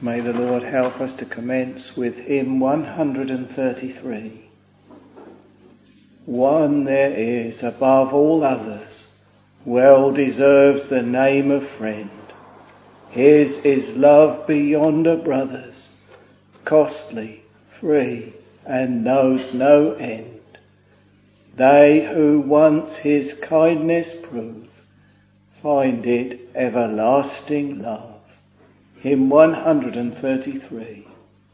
May the Lord help us to commence with hymn 133. One there is above all others, well deserves the name of friend. His is love beyond a brother's, costly, free, and knows no end. They who once his kindness prove, find it everlasting love. Hymn 133.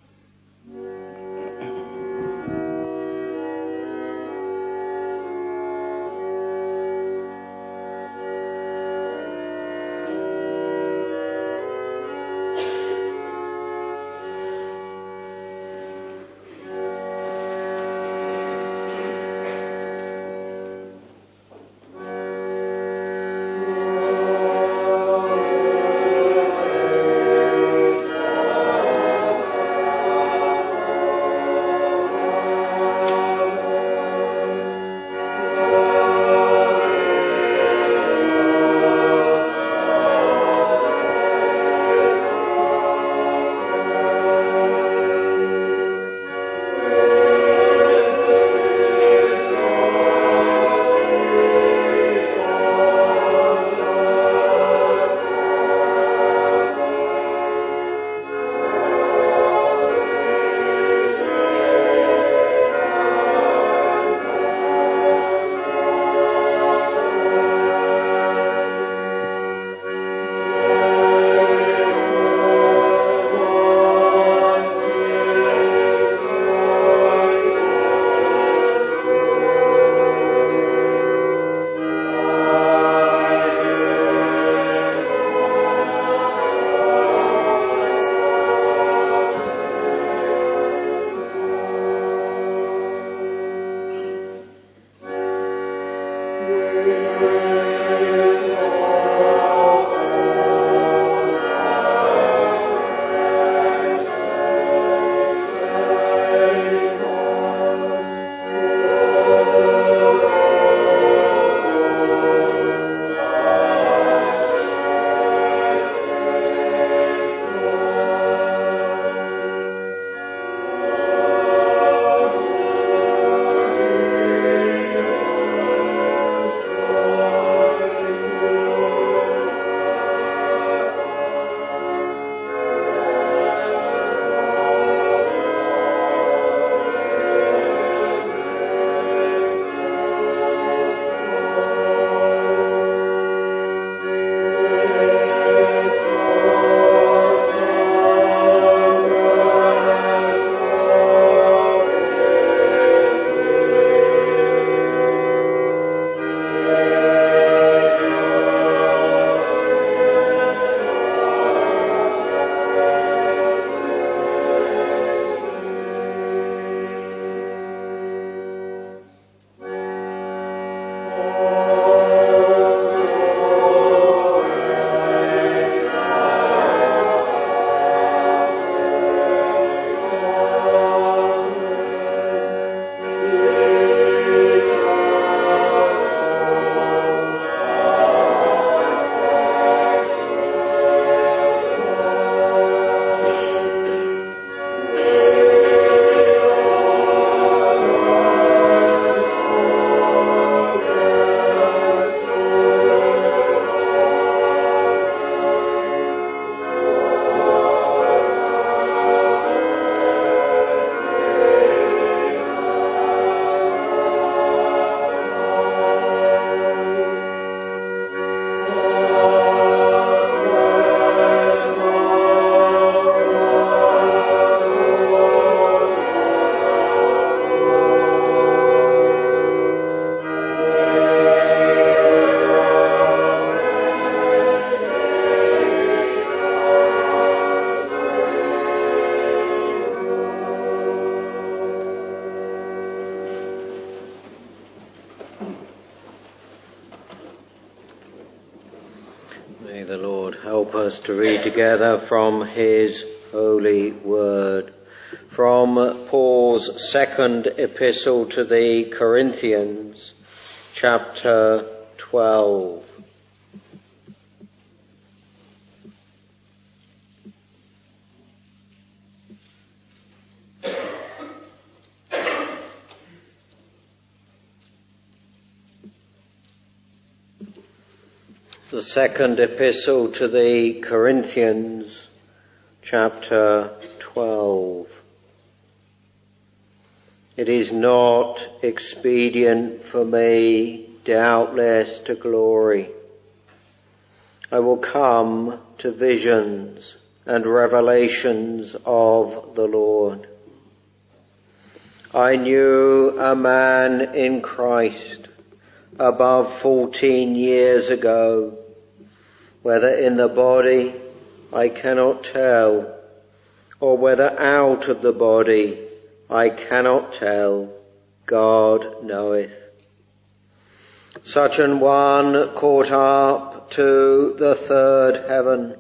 May the Lord help us to read together from his holy word. From Paul's second epistle to the Corinthians, chapter 12. The second epistle to the Corinthians, chapter 12. It is not expedient for me, doubtless, to glory. I will come to visions and revelations of the Lord. I knew a man in Christ above 14 years ago, whether in the body I cannot tell, or whether out of the body I cannot tell, God knoweth. Such an one caught up to the third heaven.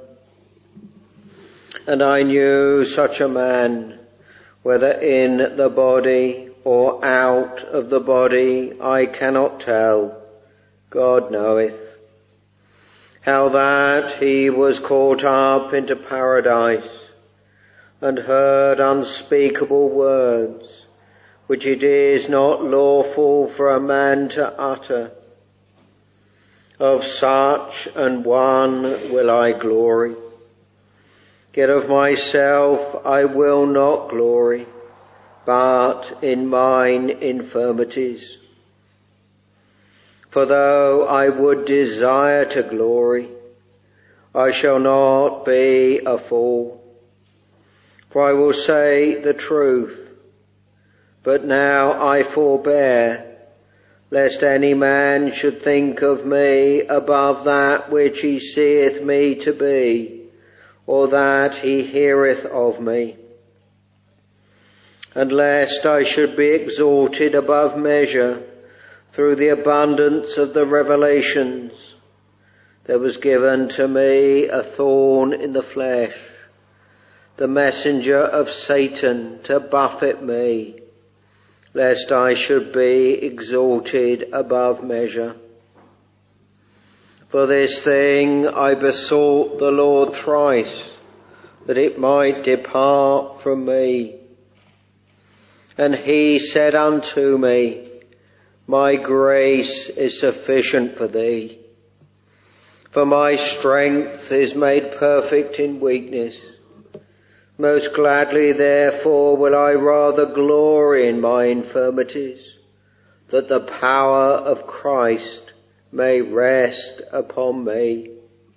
And I knew such a man, whether in the body or out of the body I cannot tell, God knoweth, how that he was caught up into paradise and heard unspeakable words, which it is not lawful for a man to utter. Of such an one will I glory. Yet of myself I will not glory, but in mine infirmities. For though I would desire to glory, I shall not be a fool. For I will say the truth, but now I forbear, lest any man should think of me above that which he seeth me to be, or that he heareth of me. And lest I should be exalted above measure through the abundance of the revelations, there was given to me a thorn in the flesh, the messenger of Satan to buffet me, lest I should be exalted above measure. For this thing I besought the Lord thrice, that it might depart from me. And he said unto me, My grace is sufficient for thee, for my strength is made perfect in weakness. Most gladly therefore will I rather glory in my infirmities, that the power of Christ may rest upon me.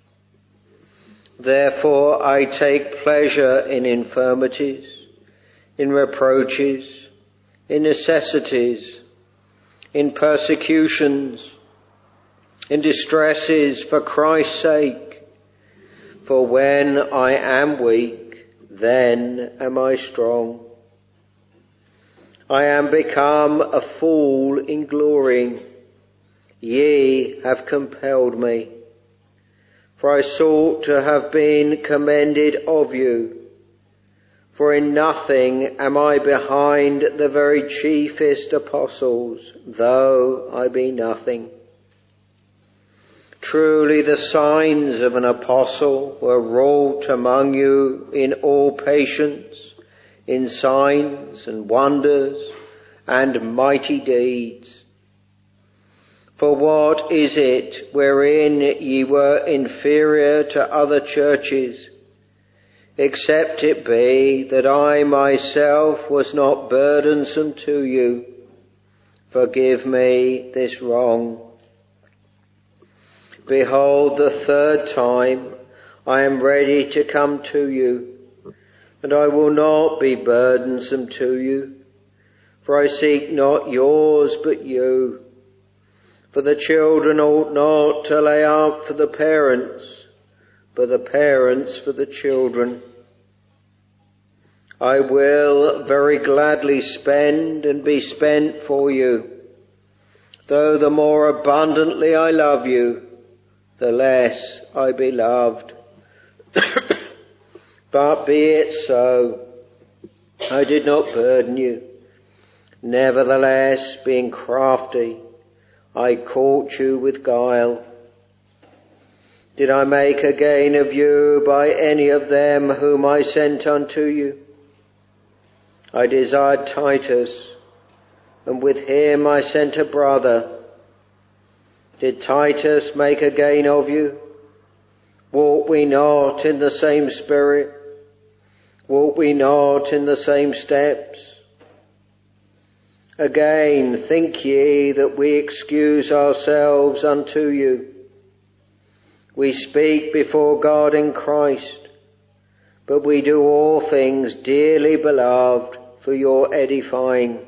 Therefore I take pleasure in infirmities, in reproaches, in necessities, in persecutions, in distresses for Christ's sake. For when I am weak, then am I strong. I am become a fool in glorying. Ye have compelled me. For I sought to have been commended of you. For in nothing am I behind the very chiefest apostles, though I be nothing. Truly the signs of an apostle were wrought among you in all patience, in signs and wonders and mighty deeds. For what is it wherein ye were inferior to other churches, except it be that I myself was not burdensome to you? Forgive me this wrong. Behold, the third time I am ready to come to you, and I will not be burdensome to you, for I seek not yours but you. For the children ought not to lay up for the parents, but the parents for the children. I will very gladly spend and be spent for you, though the more abundantly I love you, the less I be loved. But be it so, I did not burden you. Nevertheless, being crafty, I caught you with guile. Did I make a gain of you by any of them whom I sent unto you? I desired Titus, and with him I sent a brother. Did Titus make a gain of you? Walk we not in the same spirit? Walk we not in the same steps? Again, think ye that we excuse ourselves unto you? We speak before God in Christ, but we do all things, dearly beloved, for your edifying.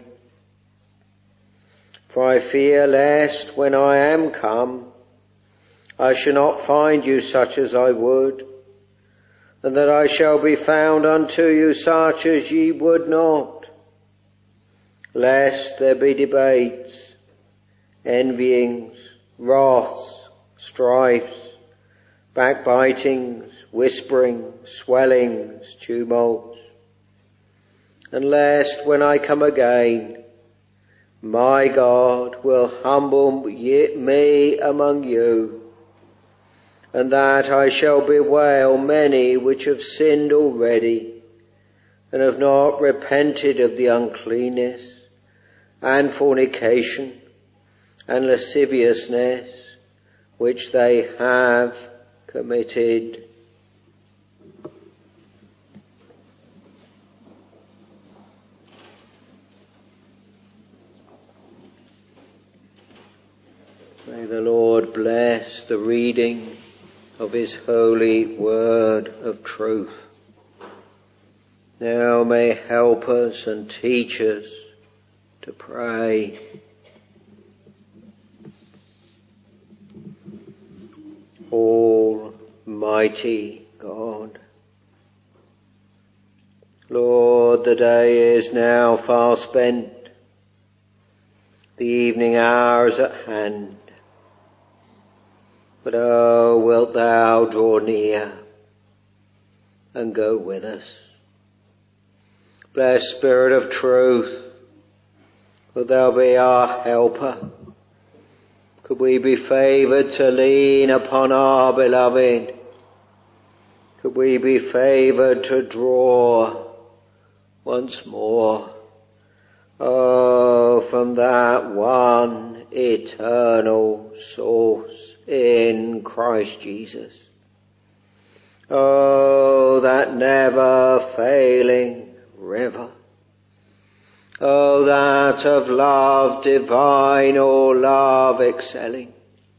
For I fear lest, when I am come, I shall not find you such as I would, and that I shall be found unto you such as ye would not, lest there be debates, envyings, wraths, strifes, backbitings, whisperings, swellings, tumults, and lest when I come again, my God will humble me among you, and that I shall bewail many which have sinned already, and have not repented of the uncleanness, and fornication, and lasciviousness, which they have committed. May the Lord bless the reading of his holy word of truth. Now may help us and teach us to pray. Almighty God, Lord, the day is now far spent, the evening hour is at hand. But oh, wilt thou draw near and go with us? Blessed Spirit of truth, wilt thou be our helper? Could we be favoured to lean upon our beloved? Could we be favoured to draw once more, oh, from that one eternal source in Christ Jesus? Oh, that never failing river. Oh, that of love divine, or love excelling.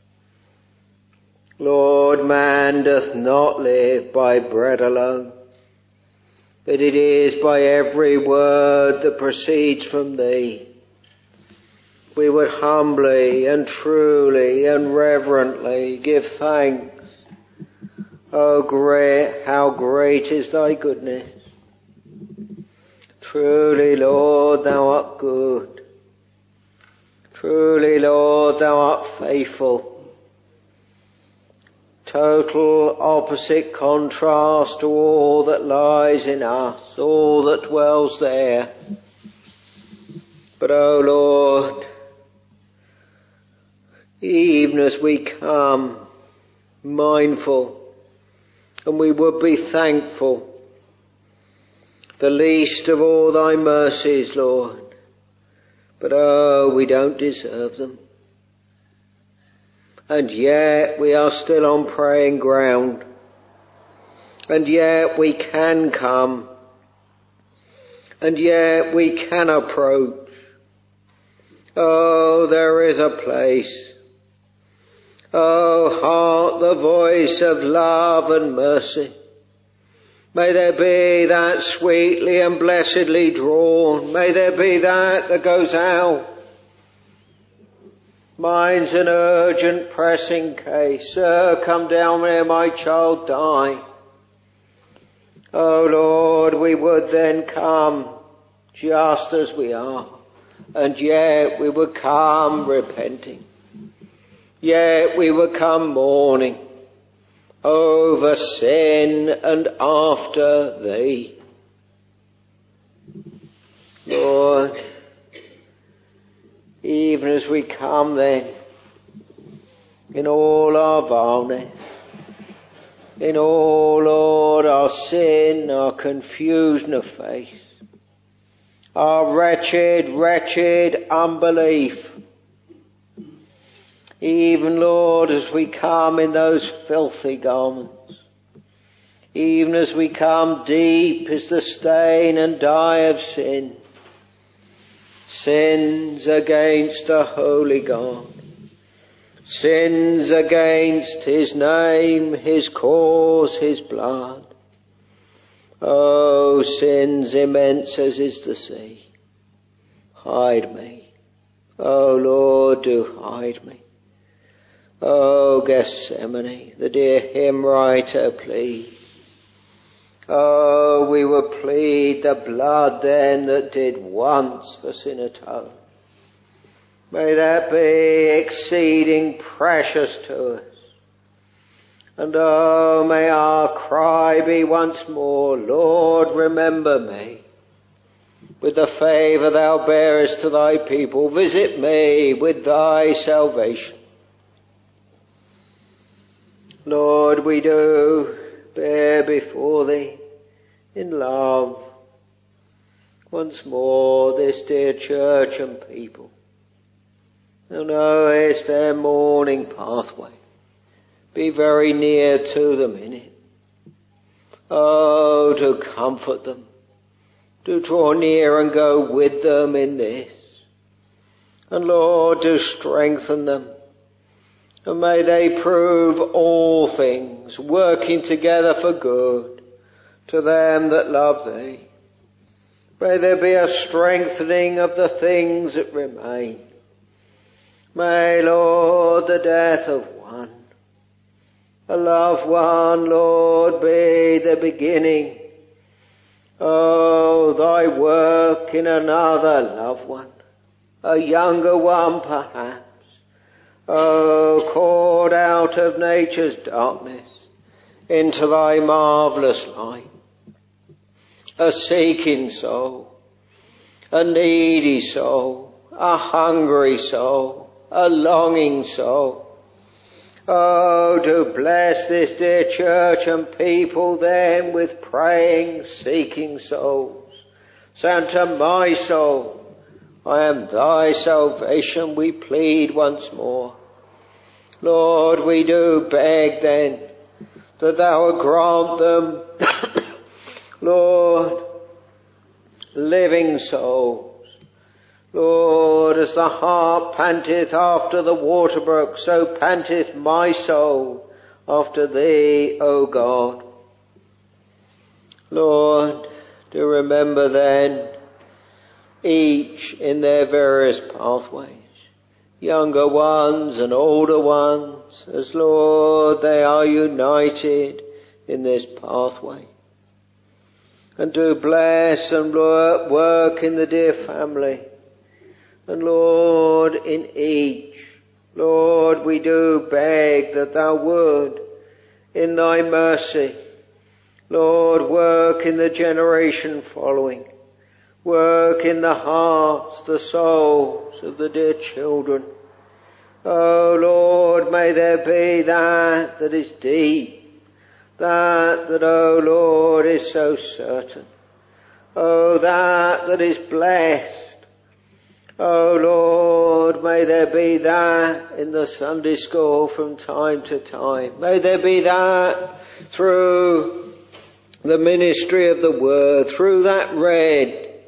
Lord, man doth not live by bread alone, but it is by every word that proceeds from thee. We would humbly and truly and reverently give thanks. Oh, great, how great is thy goodness. Truly, Lord, thou art good. Truly, Lord, thou art faithful. Total opposite contrast to all that lies in us, all that dwells there. But, oh Lord, even as we come mindful, and we would be thankful, the least of all thy mercies, Lord, but oh, we don't deserve them. And yet we are still on praying ground, and yet we can come, and yet we can approach. Oh, there is a place. Oh, heart, the voice of love and mercy. May there be that sweetly and blessedly drawn. May there be that goes out. Mine's an urgent pressing case. Sir, come down where my child die. Oh Lord, we would then come just as we are, and yet we would come repenting. Yet we would come mourning over sin and after thee. Lord, even as we come then, in all our vileness, in all, Lord, our sin, our confusion of faith, our wretched unbelief, Even, Lord, as we come in those filthy garments, even as we come, deep is the stain and dye of sin, sins against a holy God, sins against his name, his cause, his blood. Oh, sins immense as is the sea, hide me. Oh, Lord, do hide me. Oh, Gethsemane, the dear hymn writer pleads. Oh, we will plead the blood then that did once for sin atone. May that be exceeding precious to us. And oh, may our cry be once more, Lord, remember me. With the favour thou bearest to thy people, visit me with thy salvation. Lord, we do bear before thee in love once more this dear church and people. Thou knowest their mourning pathway. Be very near to them in it. Oh, to comfort them. Do draw near and go with them in this. And Lord, do strengthen them. And may they prove all things, working together for good, to them that love thee. May there be a strengthening of the things that remain. May, Lord, the death of one, a loved one, Lord, be the beginning. Oh, thy work in another loved one, a younger one perhaps. Oh, called out of nature's darkness into thy marvellous light. A seeking soul, a needy soul, a hungry soul, a longing soul. Oh, do bless this dear church and people then with praying, seeking souls. Santa, my soul, I am thy salvation, we plead once more. Lord, we do beg then that thou would grant them, Lord, living souls. Lord, as the hart panteth after the water brook, so panteth my soul after thee, O God. Lord, do remember then each in their various pathways, younger ones and older ones, as Lord they are united in this pathway. And do bless and work in the dear family. And Lord, in each, Lord, we do beg that thou would, in thy mercy, Lord, work in the generation following. Work in the hearts, the souls of the dear children. Oh Lord, may there be that is deep. That, oh Lord, is so certain. Oh, that is blessed. Oh Lord, may there be that in the Sunday school from time to time. May there be that through the ministry of the Word, through that read.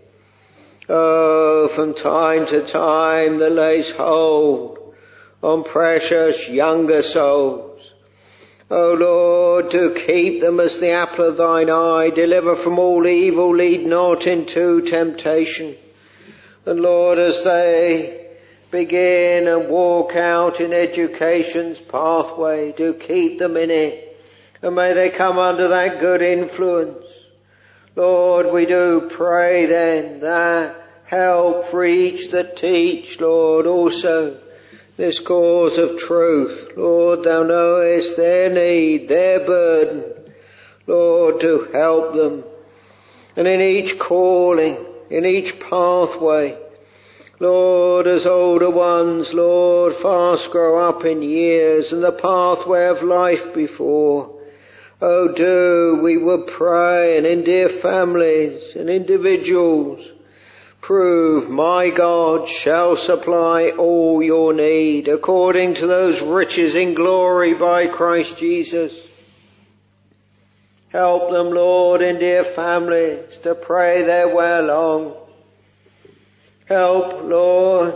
Oh, from time to time that lays hold on precious younger souls. O Lord, to keep them as the apple of thine eye, deliver from all evil, lead not into temptation. And Lord, as they begin and walk out in education's pathway, do keep them in it. And may they come under that good influence. Lord, we do pray then that help for each that teach, Lord, also this cause of truth. Lord, thou knowest their need, their burden. Lord, to help them. And in each calling, in each pathway, Lord, as older ones, Lord, fast grow up in years and the pathway of life before. Oh, do we would pray, and in dear families and individuals, Prove my God shall supply all your need according to those riches in glory by Christ Jesus. Help them, Lord, in dear families to pray their way along. Help, Lord,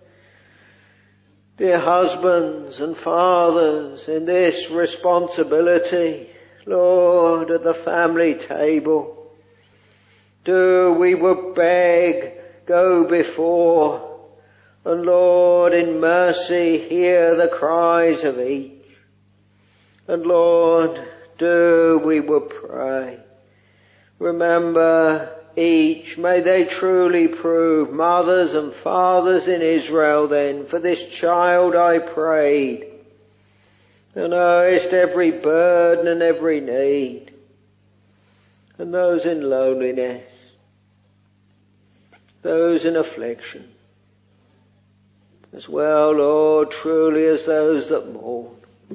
dear husbands and fathers in this responsibility, Lord, at the family table. Do, we would beg, go before, and Lord, in mercy, hear the cries of each. And Lord, do, we would pray. Remember each, may they truly prove mothers and fathers in Israel then. For this child I prayed, and knowest every burden and every need, and those in loneliness, those in affliction, as well, Lord, truly as those that mourn.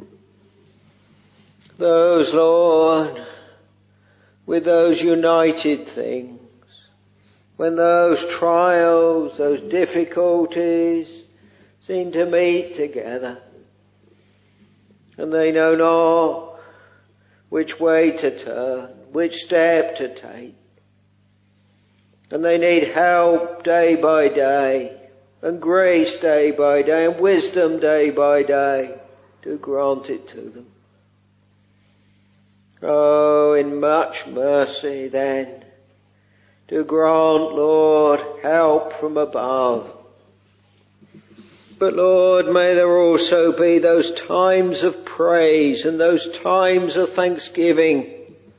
Those, Lord, with those united things, when those trials, those difficulties seem to meet together, and they know not which way to turn, which step to take, and they need help day by day, and grace day by day, and wisdom day by day, to grant it to them. Oh, in much mercy then, to grant, Lord, help from above. But Lord, may there also be those times of praise and those times of thanksgiving.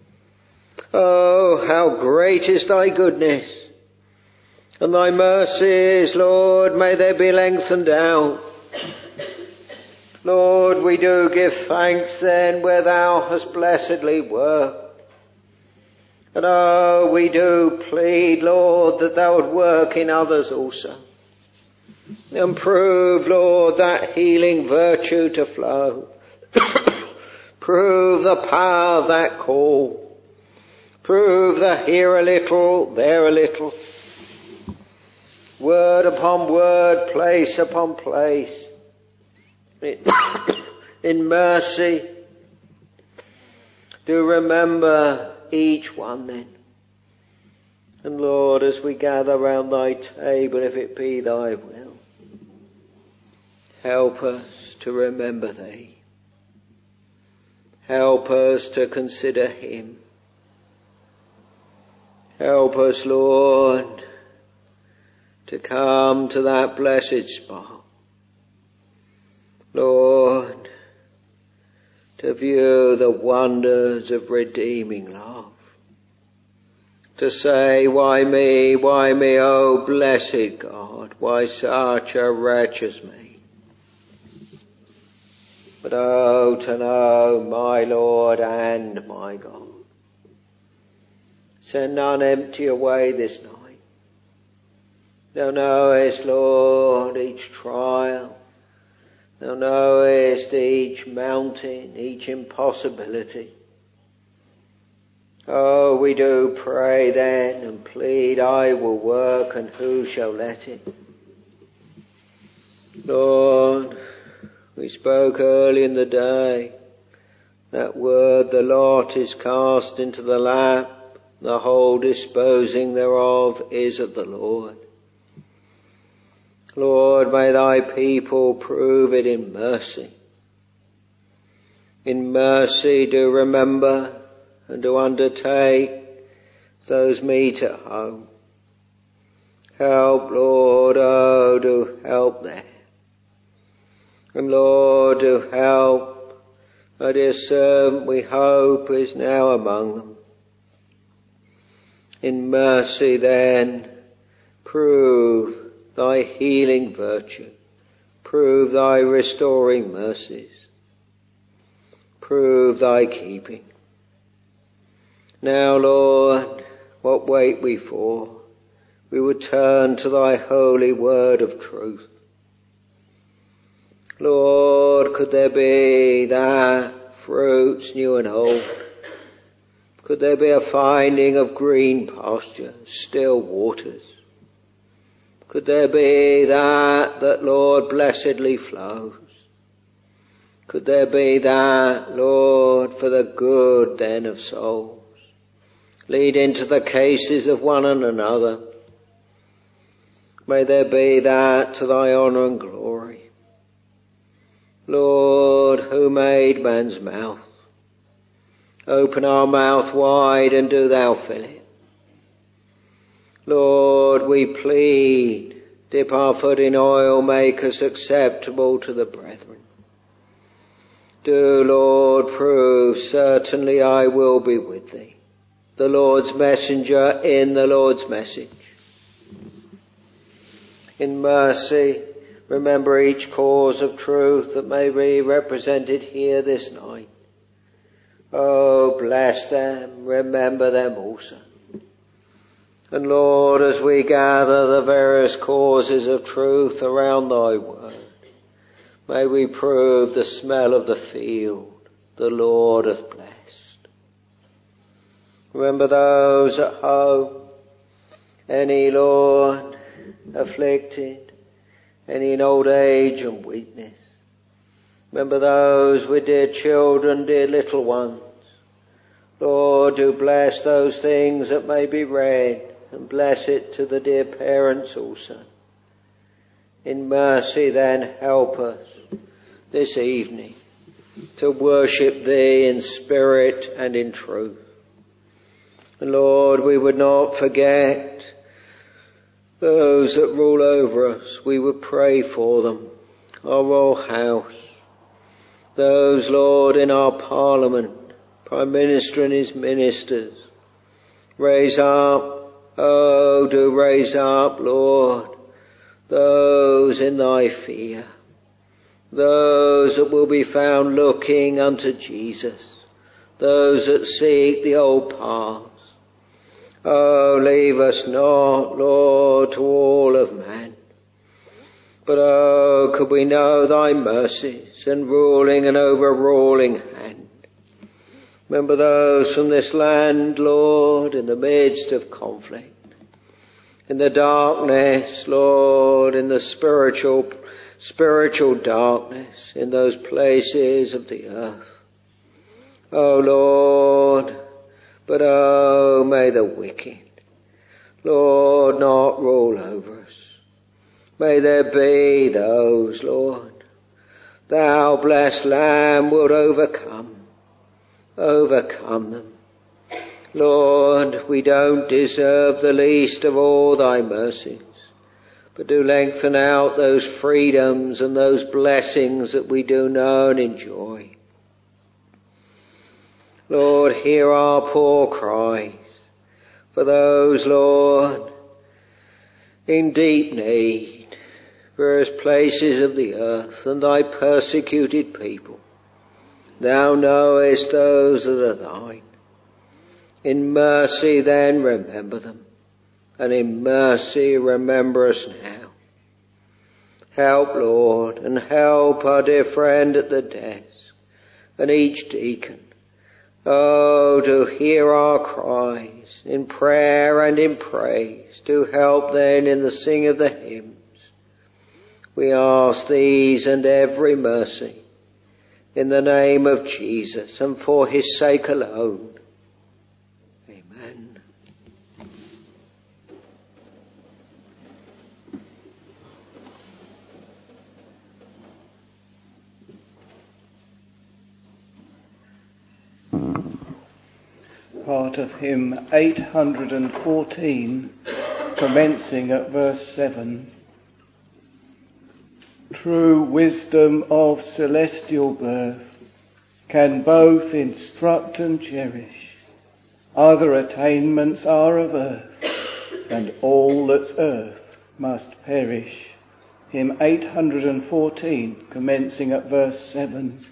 Oh, how great is thy goodness, and thy mercies, Lord, may they be lengthened out. Lord, we do give thanks then where thou hast blessedly worked. And oh, we do plead, Lord, that thou would work in others also. And prove, Lord, that healing virtue to flow. Prove the power of that call. Prove the here a little, there a little. Word upon word, place upon place. In mercy, do remember each one then. And Lord, as we gather round thy table, if it be thy will, help us to remember thee. Help us to consider him. Help us, Lord, to come to that blessed spot. Lord, to view the wonders of redeeming love. To say, why me, oh blessed God, why such a wretch as me? But oh, to know my Lord and my God. Send none empty away this night. Thou knowest, Lord, each trial. Thou knowest each mountain, each impossibility. Oh, we do pray then and plead, I will work, and who shall let it? Lord, we spoke early in the day, that word, the lot is cast into the lap, the whole disposing thereof is of the Lord. Lord, may thy people prove it in mercy. In mercy do remember and do undertake those meet at home. Help, Lord, oh, do help there. And Lord, do help our dear servant, we hope, is now among them. In mercy then, prove thy healing virtue. Prove thy restoring mercies. Prove thy keeping. Now, Lord, what wait we for? We would turn to thy holy word of truth. Lord, could there be that fruits new and old? Could there be a finding of green pasture, still waters? Could there be that, Lord, blessedly flows? Could there be that, Lord, for the good then of souls, lead into the cases of one and another? May there be that to thy honour and glory. Lord, who made man's mouth, open our mouth wide and do thou fill it. Lord, we plead, dip our foot in oil, make us acceptable to the brethren. Do, Lord, prove, certainly I will be with thee, the Lord's messenger in the Lord's message. In mercy, remember each cause of truth that may be represented here this night. Oh, bless them, remember them also. And Lord, as we gather the various causes of truth around thy word, may we prove the smell of the field the Lord hath blessed. Remember those at home, any, Lord, afflicted, any in old age and weakness. Remember those with dear children, dear little ones. Lord, do bless those things that may be read, and bless it to the dear parents also. In mercy then help us this evening to worship thee in spirit and in truth. And Lord, we would not forget those that rule over us. We would pray for them, our royal house, those, Lord, in our parliament, Prime Minister and his ministers. Raise up, oh, do raise up, Lord, those in thy fear, those that will be found looking unto Jesus, those that seek the old paths. Oh, leave us not, Lord, to all of man, but oh, could we know thy mercies and ruling and overruling hand. Remember those from this land, Lord, in the midst of conflict, in the darkness, Lord, in the spiritual darkness, in those places of the earth. Oh, Lord, but oh, may the wicked, Lord, not rule over us. May there be those, Lord, thou blessed Lamb wilt overcome them. Lord, we don't deserve the least of all thy mercies, but do lengthen out those freedoms and those blessings that we do know and enjoy. Lord, hear our poor cries for those, Lord, in deep need, various places of the earth, and thy persecuted people. Thou knowest those that are thine. In mercy then remember them, and in mercy remember us now. Help, Lord, and help our dear friend at the desk, and each deacon. Oh, to hear our cries in prayer and in praise, to help then in the sing of the hymns. We ask these and every mercy in the name of Jesus and for his sake alone. Amen. Part of hymn 814, commencing at verse 7. True wisdom of celestial birth can both instruct and cherish. Other attainments are of earth, and all that's earth must perish. Hymn 814, commencing at verse 7.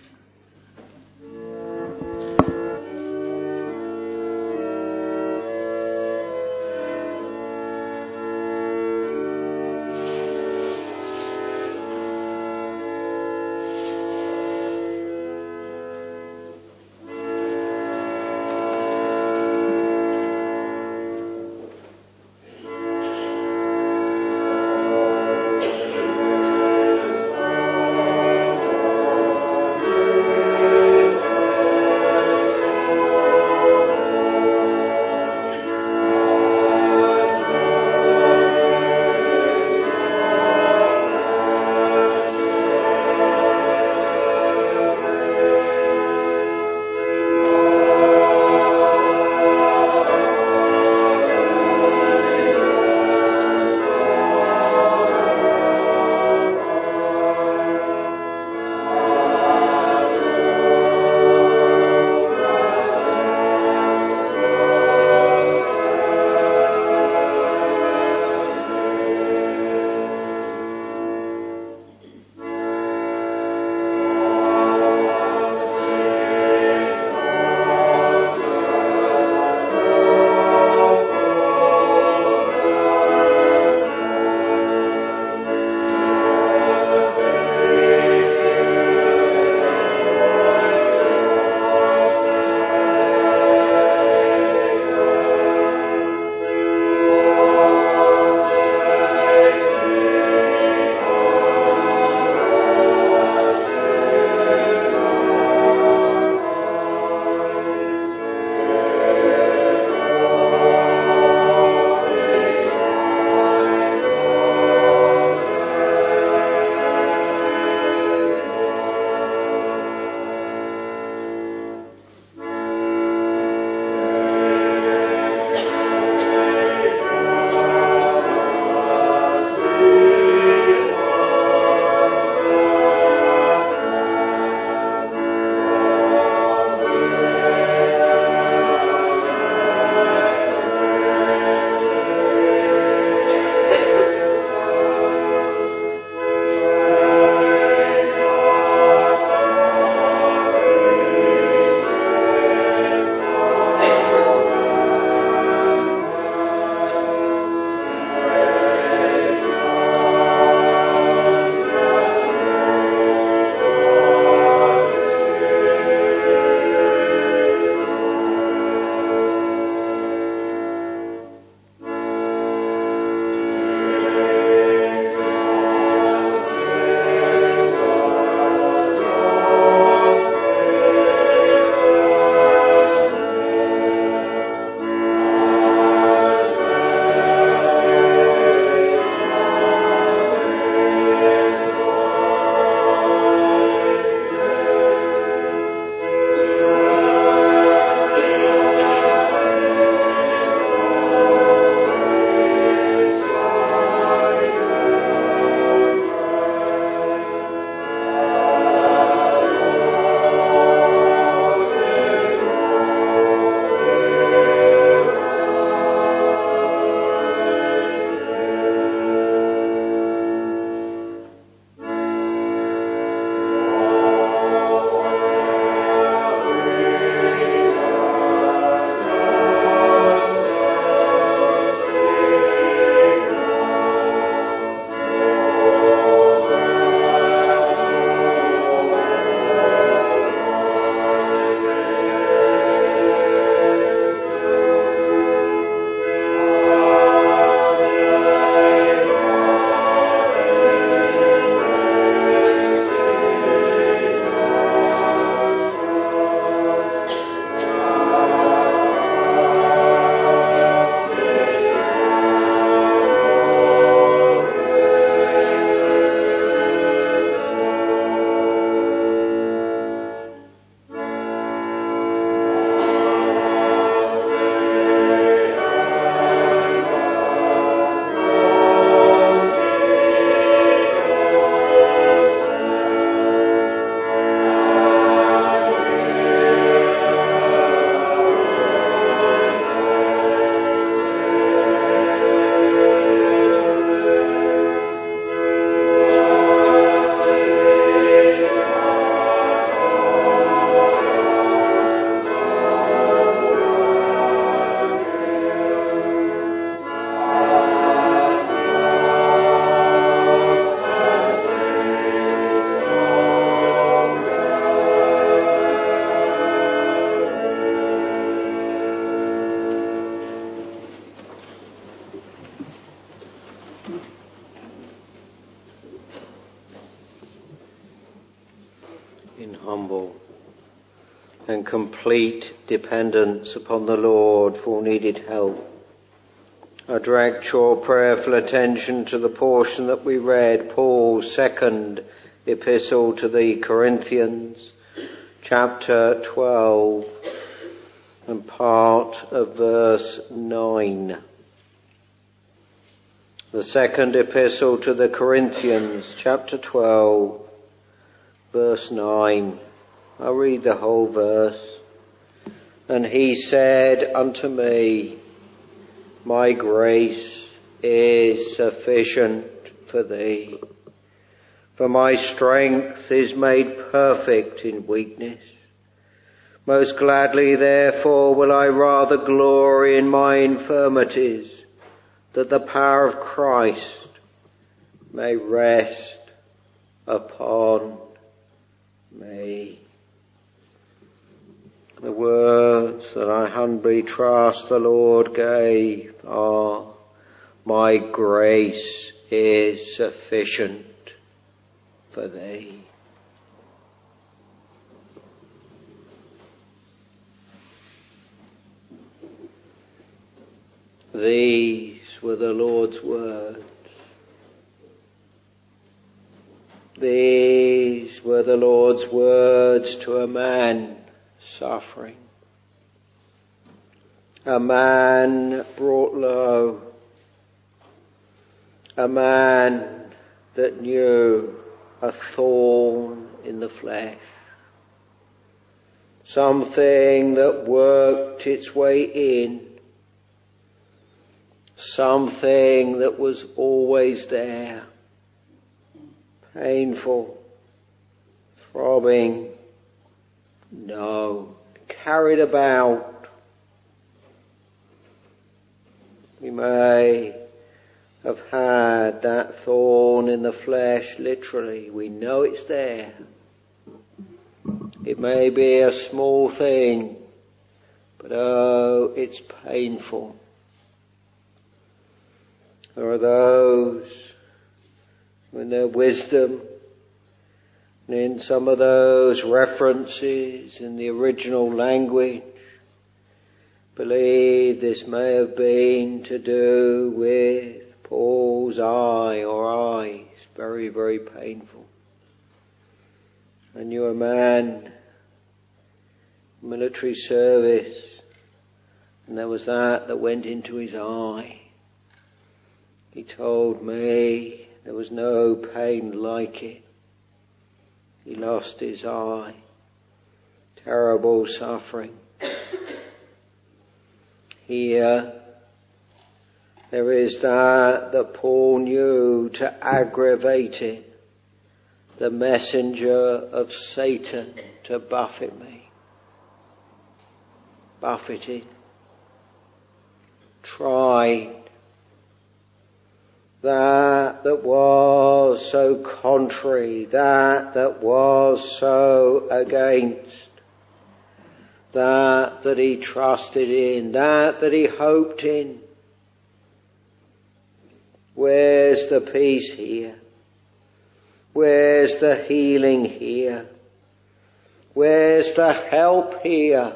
and complete dependence upon the Lord for needed help. I direct your prayerful attention to the portion that we read, Paul's second epistle to the Corinthians, chapter 12 and part of verse 9. The second epistle to the Corinthians, chapter 12, verse 9. I'll read the whole verse. And he said unto me, my grace is sufficient for thee, for my strength is made perfect in weakness. Most gladly therefore will I rather glory in my infirmities, that the power of Christ may rest upon me. The words that I humbly trust the Lord gave are, my grace is sufficient for thee. These were the Lord's words. These were the Lord's words to a man suffering. A man brought low. A man that knew a thorn in the flesh. Something that worked its way in. Something that was always there. Painful. Throbbing. No. Carried about. We may have had that thorn in the flesh literally. We know it's there. It may be a small thing, but oh, it's painful. There are those who in their wisdom and in some of those references in the original language believe this may have been to do with Paul's eye or eyes. Very, very painful. I knew a man, military service, and there was that went into his eye. He told me there was no pain like it. He lost his eye. Terrible suffering. Here, there is that Paul knew to aggravate it. The messenger of Satan to buffet me. Buffeted. Tried. That was so contrary, that was so against, that he trusted in, that he hoped in. Where's the peace here? Where's the healing here? Where's the help here?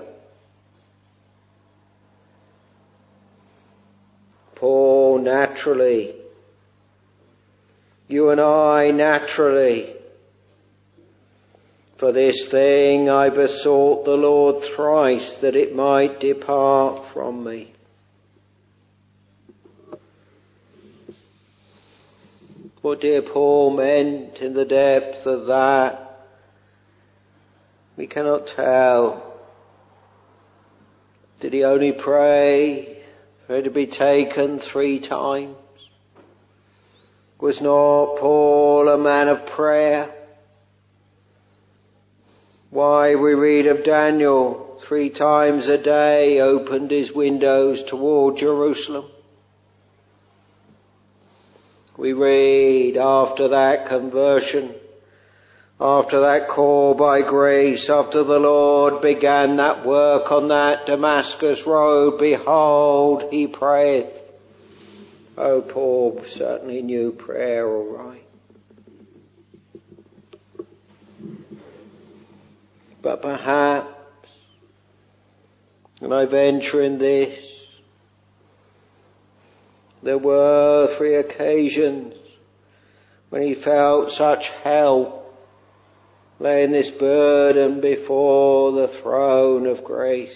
Paul naturally, you and I naturally, for this thing I besought the Lord thrice that it might depart from me. What dear Paul meant in the depth of that, we cannot tell. Did he only pray for it to be taken 3 times? Was not Paul a man of prayer? Why, we read of Daniel 3 times a day opened his windows toward Jerusalem. We read after that conversion, after that call by grace, after the Lord began that work on that Damascus road, behold, he prayeth. Oh, Paul certainly knew prayer all right. But perhaps And I venture in this, there were 3 occasions when he felt such help, laying this burden before the throne of grace.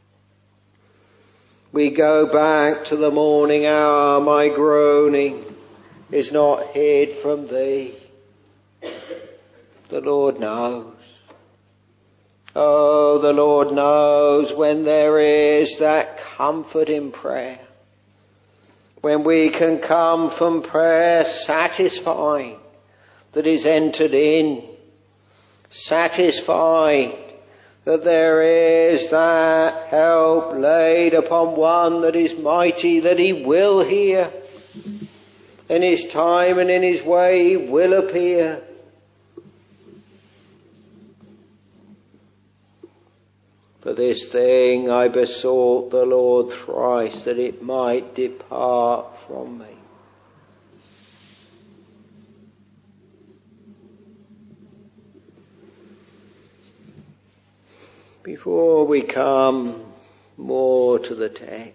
We go back to the morning hour, my groaning is not hid from thee. The Lord knows. Oh, the Lord knows when there is that comfort in prayer. When we can come from prayer satisfied that is entered in, satisfied that there is that help laid upon one that is mighty, that he will hear. In his time and in his way he will appear. For this thing I besought the Lord thrice, that it might depart from me. Before we come more to the text,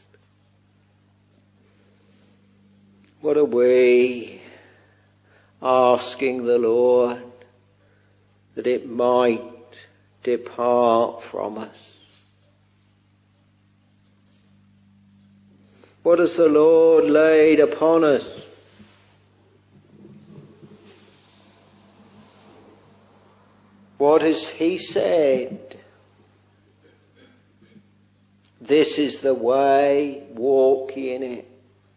what are we asking the Lord that it might depart from us? What has the Lord laid upon us? What has he said? This is the way, walk ye in it.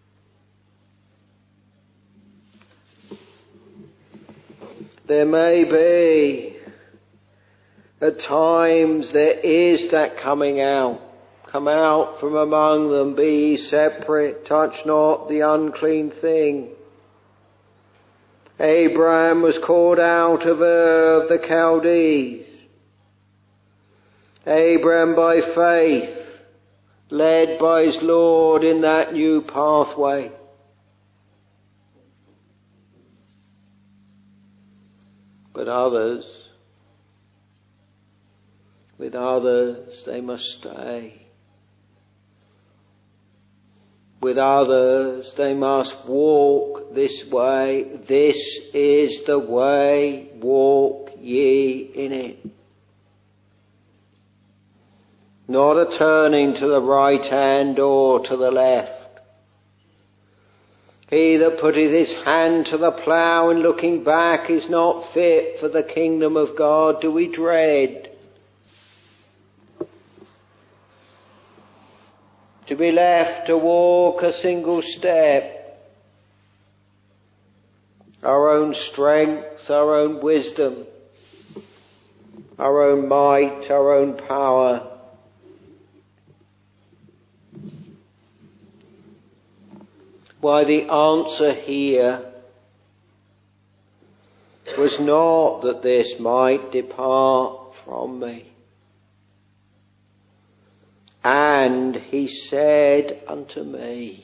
There may be, at times there is that coming out. Come out from among them, be ye separate, touch not the unclean thing. Abraham was called out of Ur of the Chaldees. Abraham by faith, led by his Lord in that new pathway. But others, with others they must stay. With others they must walk this way. This is the way, walk ye in it. Not a turning to the right hand or to the left. He that putteth his hand to the plough and looking back is not fit for the kingdom of God. Do we dread to be left to walk a single step? Our own strength, our own wisdom, our own might, our own power. Why, the answer here was not that this might depart from me. And he said unto me.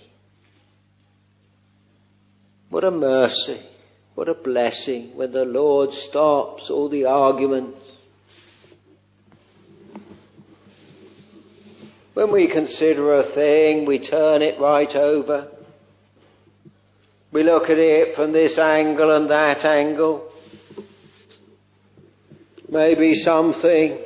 What a mercy, what a blessing when the Lord stops all the arguments. When we consider a thing, we turn it right over. We look at it from this angle and that angle. Maybe something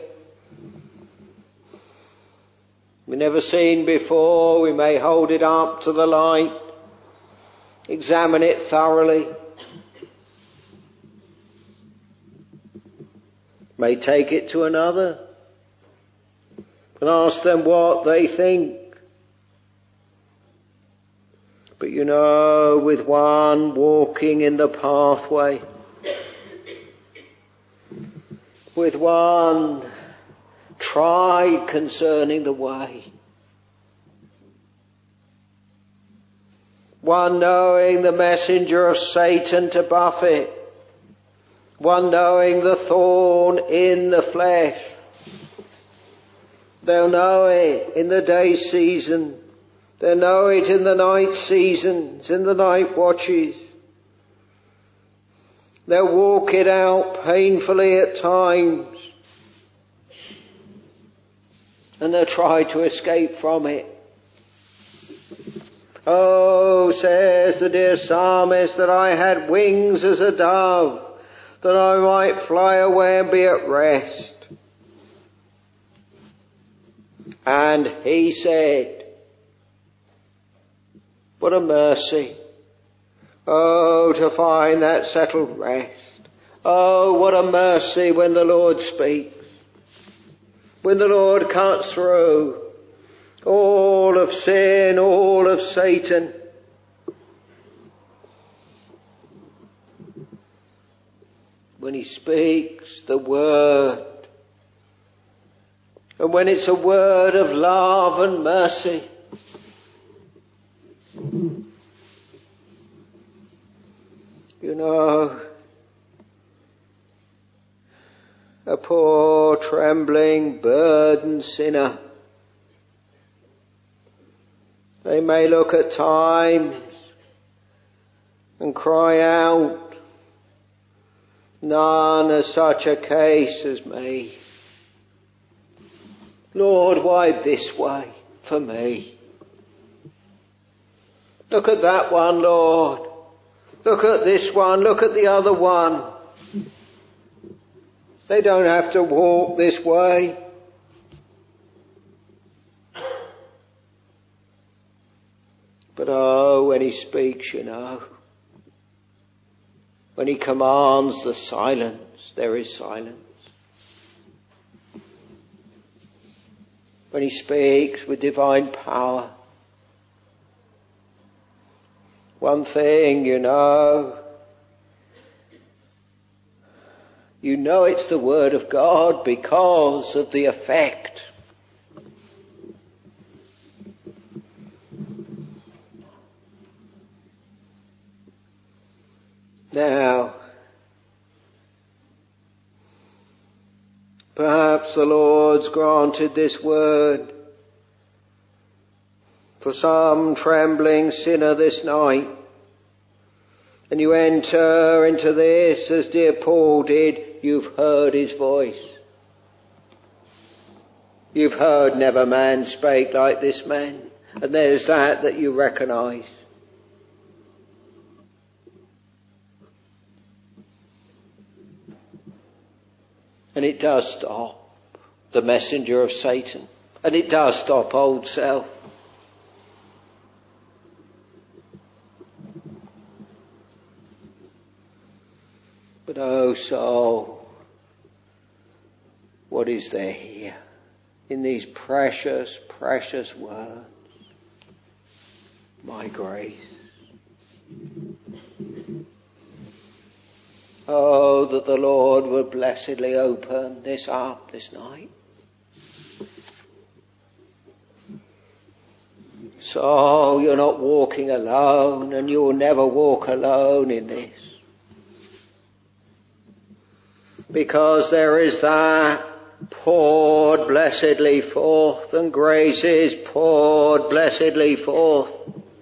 we've never seen before. We may hold it up to the light, examine it thoroughly. May take it to another and ask them what they think. But you know, with one walking in the pathway, with one tried concerning the way, one knowing the messenger of Satan to buffet, one knowing the thorn in the flesh, they'll know it in the day season. They know it in the night seasons, in the night watches. They'll walk it out painfully at times. and they'll try to escape from it. Oh, says the dear psalmist, that I had wings as a dove, that I might fly away and be at rest. And he said, what a mercy. Oh, to find that settled rest. Oh, what a mercy when the Lord speaks. When the Lord cuts through all of sin, all of Satan. When he speaks the word. And when it's a word of love and mercy. You know, a poor, trembling, burdened sinner. They may look at times and cry out, none has such a case as me. Lord, why this way for me? Look at that one, Lord. Look at this one. Look at the other one. They don't have to walk this way. But oh, when he speaks, you know, when he commands the silence, there is silence. When he speaks with divine power, one thing, you know it's the word of God because of the effect. Now, perhaps the Lord's granted this word for some trembling sinner this night. And you enter into this as dear Paul did. You've heard his voice. You've heard never man spake like this man. And there's that you recognise. And it does stop the messenger of Satan. And it does stop old self. But oh soul, what is there here in these precious, precious words? My grace. Oh, that the Lord would blessedly open this up this night. So you're not walking alone, and you'll never walk alone in this. Because there is that poured blessedly forth, and grace is poured blessedly forth.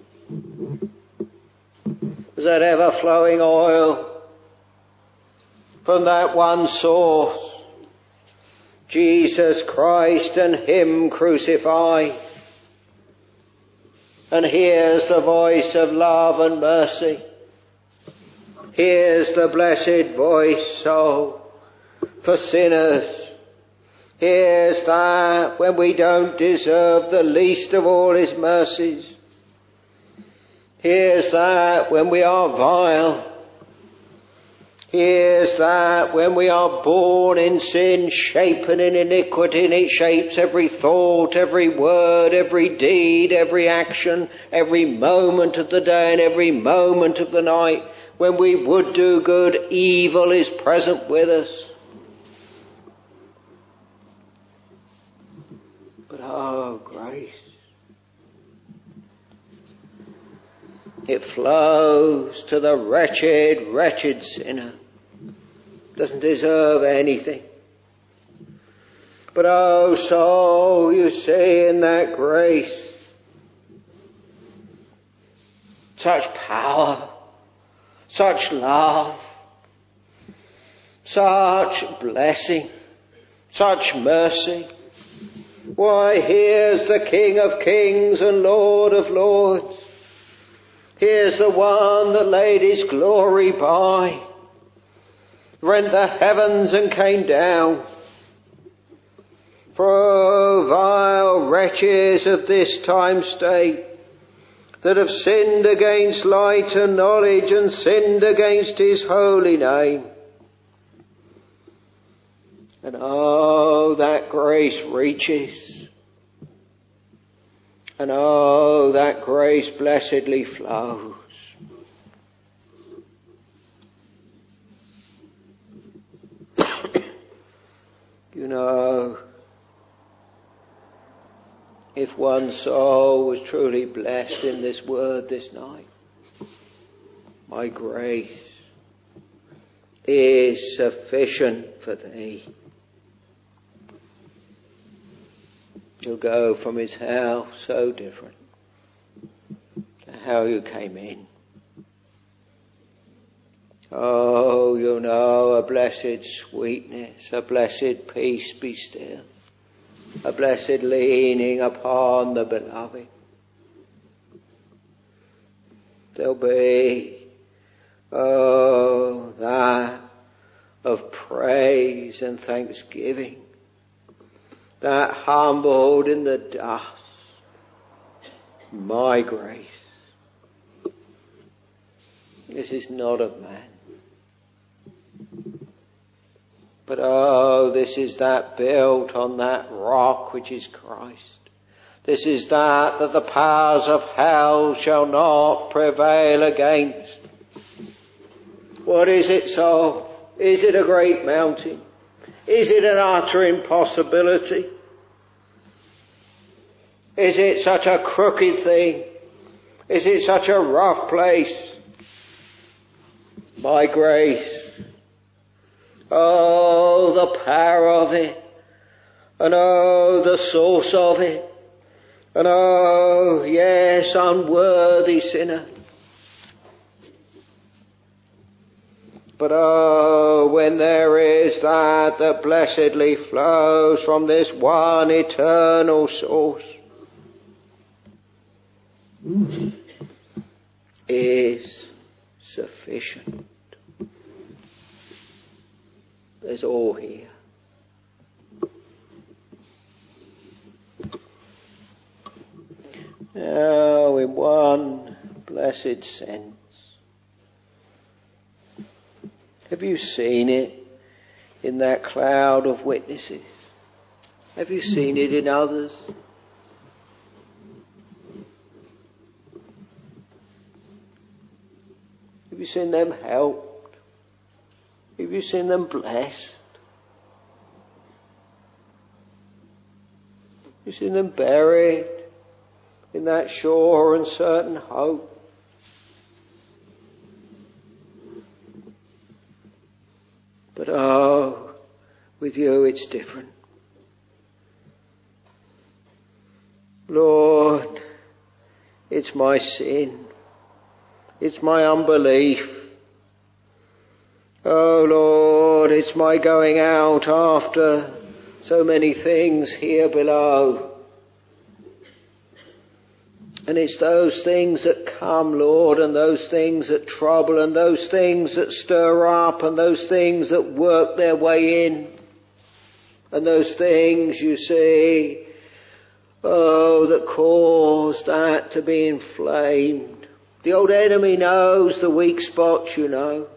There's that ever-flowing oil from that one source, Jesus Christ and Him crucified. And here's the voice of love and mercy. Here's the blessed voice, so for sinners. Here's that when we don't deserve the least of all His mercies. Here's that when we are vile. Here's that when we are born in sin, shapen in iniquity, and it shapes every thought, every word, every deed, every action, every moment of the day and every moment of the night. When we would do good, evil is present with us. But oh, grace. It flows to the wretched, wretched sinner. Doesn't deserve anything. But oh, so you see in that grace, such power, such love, such blessing, such mercy, Why, here's the King of Kings and Lord of Lords. Here's the one that laid his glory by, rent the heavens and came down. For vile wretches of this time state, that have sinned against light and knowledge and sinned against his holy name. And oh, that grace reaches. And oh, that grace blessedly flows. You know, if one soul was truly blessed in this word this night, my grace is sufficient for thee. You'll go from his house so different to how you came in. Oh, you know, a blessed sweetness, a blessed peace be still, a blessed leaning upon the beloved. There'll be, oh, that of praise and thanksgiving, that humbled in the dust, my grace. This is not of man. But oh, this is that built on that rock which is Christ. This is that the powers of hell shall not prevail against. What is it so? Is it a great mountain? Is it an utter impossibility? Is it such a crooked thing? Is it such a rough place? My grace. Oh, the power of it. And oh, the source of it. And oh, yes, unworthy sinner. But oh, when there is that blessedly flows from this one eternal source, is sufficient. There's all here. Now, in one blessed sense, have you seen it in that cloud of witnesses? Have you seen it in others? Have you seen them helped? Have you seen them blessed? Have you seen them buried in that sure and certain hope? But oh, with you it's different. Lord, it's my sin. It's my unbelief. Oh Lord, it's my going out after so many things here below. And it's those things that come, Lord, and those things that trouble, and those things that stir up, and those things that work their way in. And those things, you see, oh, that cause that to be inflamed. The old enemy knows the weak spots, you know.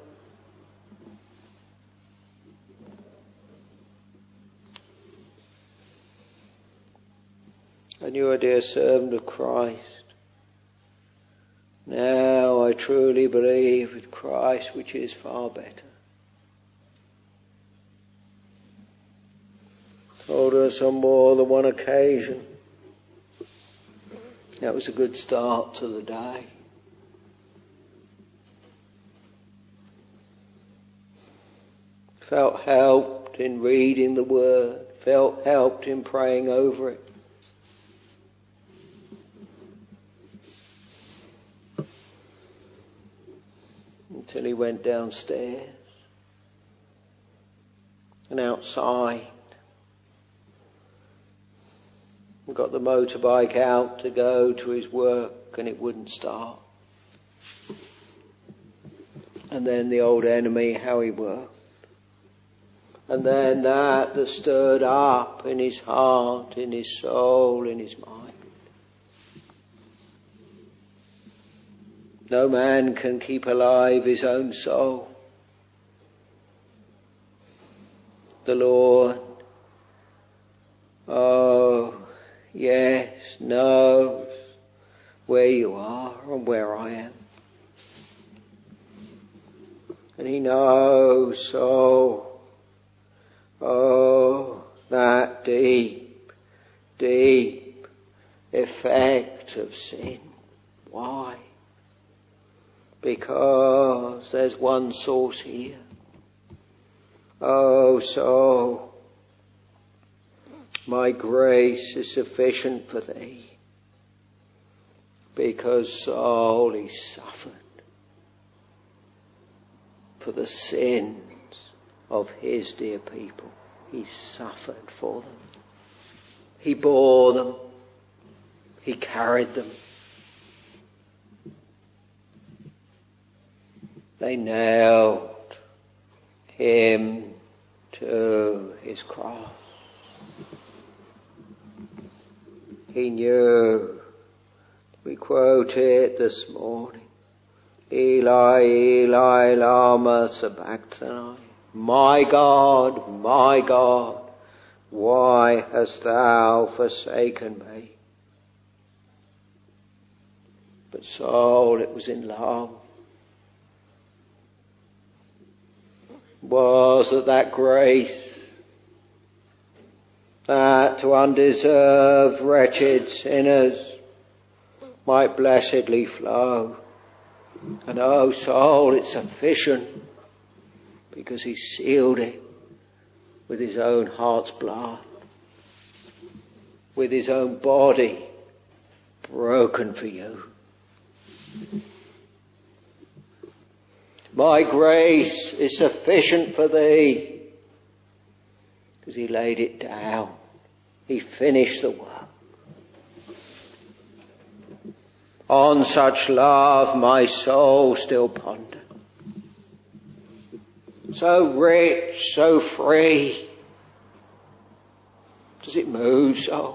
And you're a dear servant of Christ. Now I truly believe with Christ, which is far better. Told us on more than one occasion. That was a good start to the day. Felt helped in reading the Word. Felt helped in praying over it. Until he went downstairs and outside. got the motorbike out to go to his work and it wouldn't start. And then the old enemy, how he worked. And then that stirred up in his heart, in his soul, in his mind. No man can keep alive his own soul. The Lord, yes, knows where you are and where I am. And he knows that deep, deep effect of sin. Why? Because there's one source here. My grace is sufficient for thee, because Saul, he suffered for the sins of his dear people. He suffered for them. He bore them. He carried them. They nailed him to his cross. He knew, we quote it this morning, Eli, Eli, lama sabachthani. My God, why hast thou forsaken me? But Saul, it was in love. Was that grace that to undeserved, wretched sinners might blessedly flow. And Saul, it's sufficient, because he sealed it with his own heart's blood, with his own body broken for you. My grace is sufficient for thee, because he laid it down. He finished the work. On such love my soul still pondered. So rich, so free. Does it move so?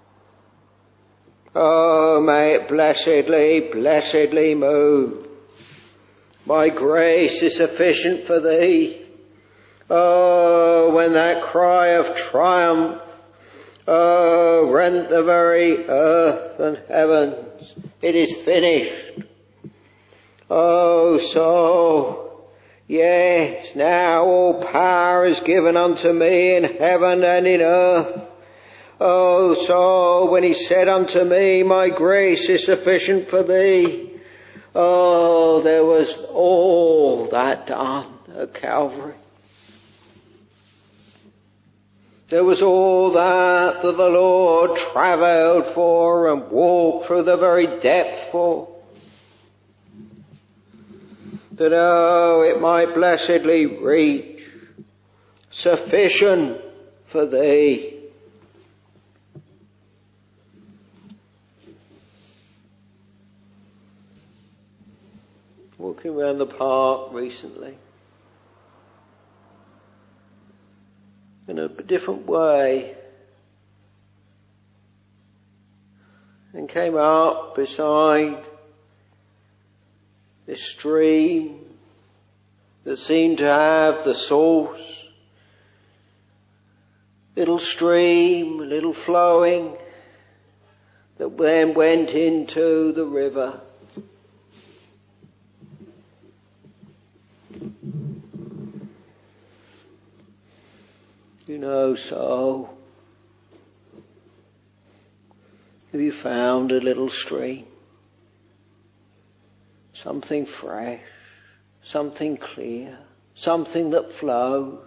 Oh, may it blessedly move. My grace is sufficient for thee. Oh, when that cry of triumph, rent the very earth and heavens. It is finished. Yes, now all power is given unto me in heaven and in earth. When he said unto me, my grace is sufficient for thee. There was all that done at Calvary. There was all that the Lord travelled for and walked through the very depth for. That it might blessedly reach, sufficient for thee. Walking around the park recently, in a different way, and came up beside this stream that seemed to have the source. Little stream, little flowing, that then went into the river. Have you found a little stream? Something fresh, something clear, something that flows.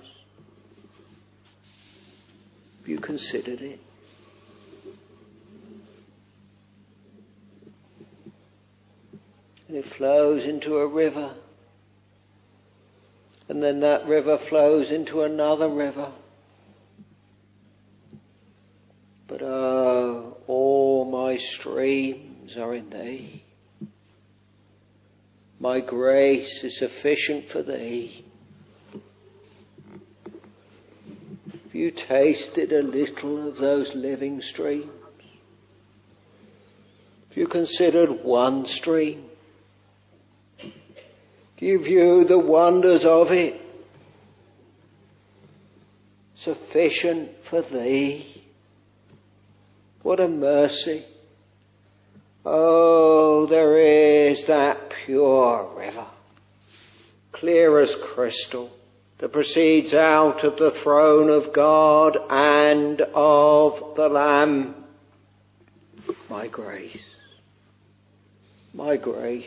Have you considered it? And it flows into a river. And then that river flows into another river. But my streams are in thee. My grace is sufficient for thee. Have you tasted a little of those living streams? Have you considered one stream? Do you view the wonders of it? Sufficient for thee. What a mercy. Oh, there is that pure river, clear as crystal, that proceeds out of the throne of God and of the Lamb. My grace. My grace.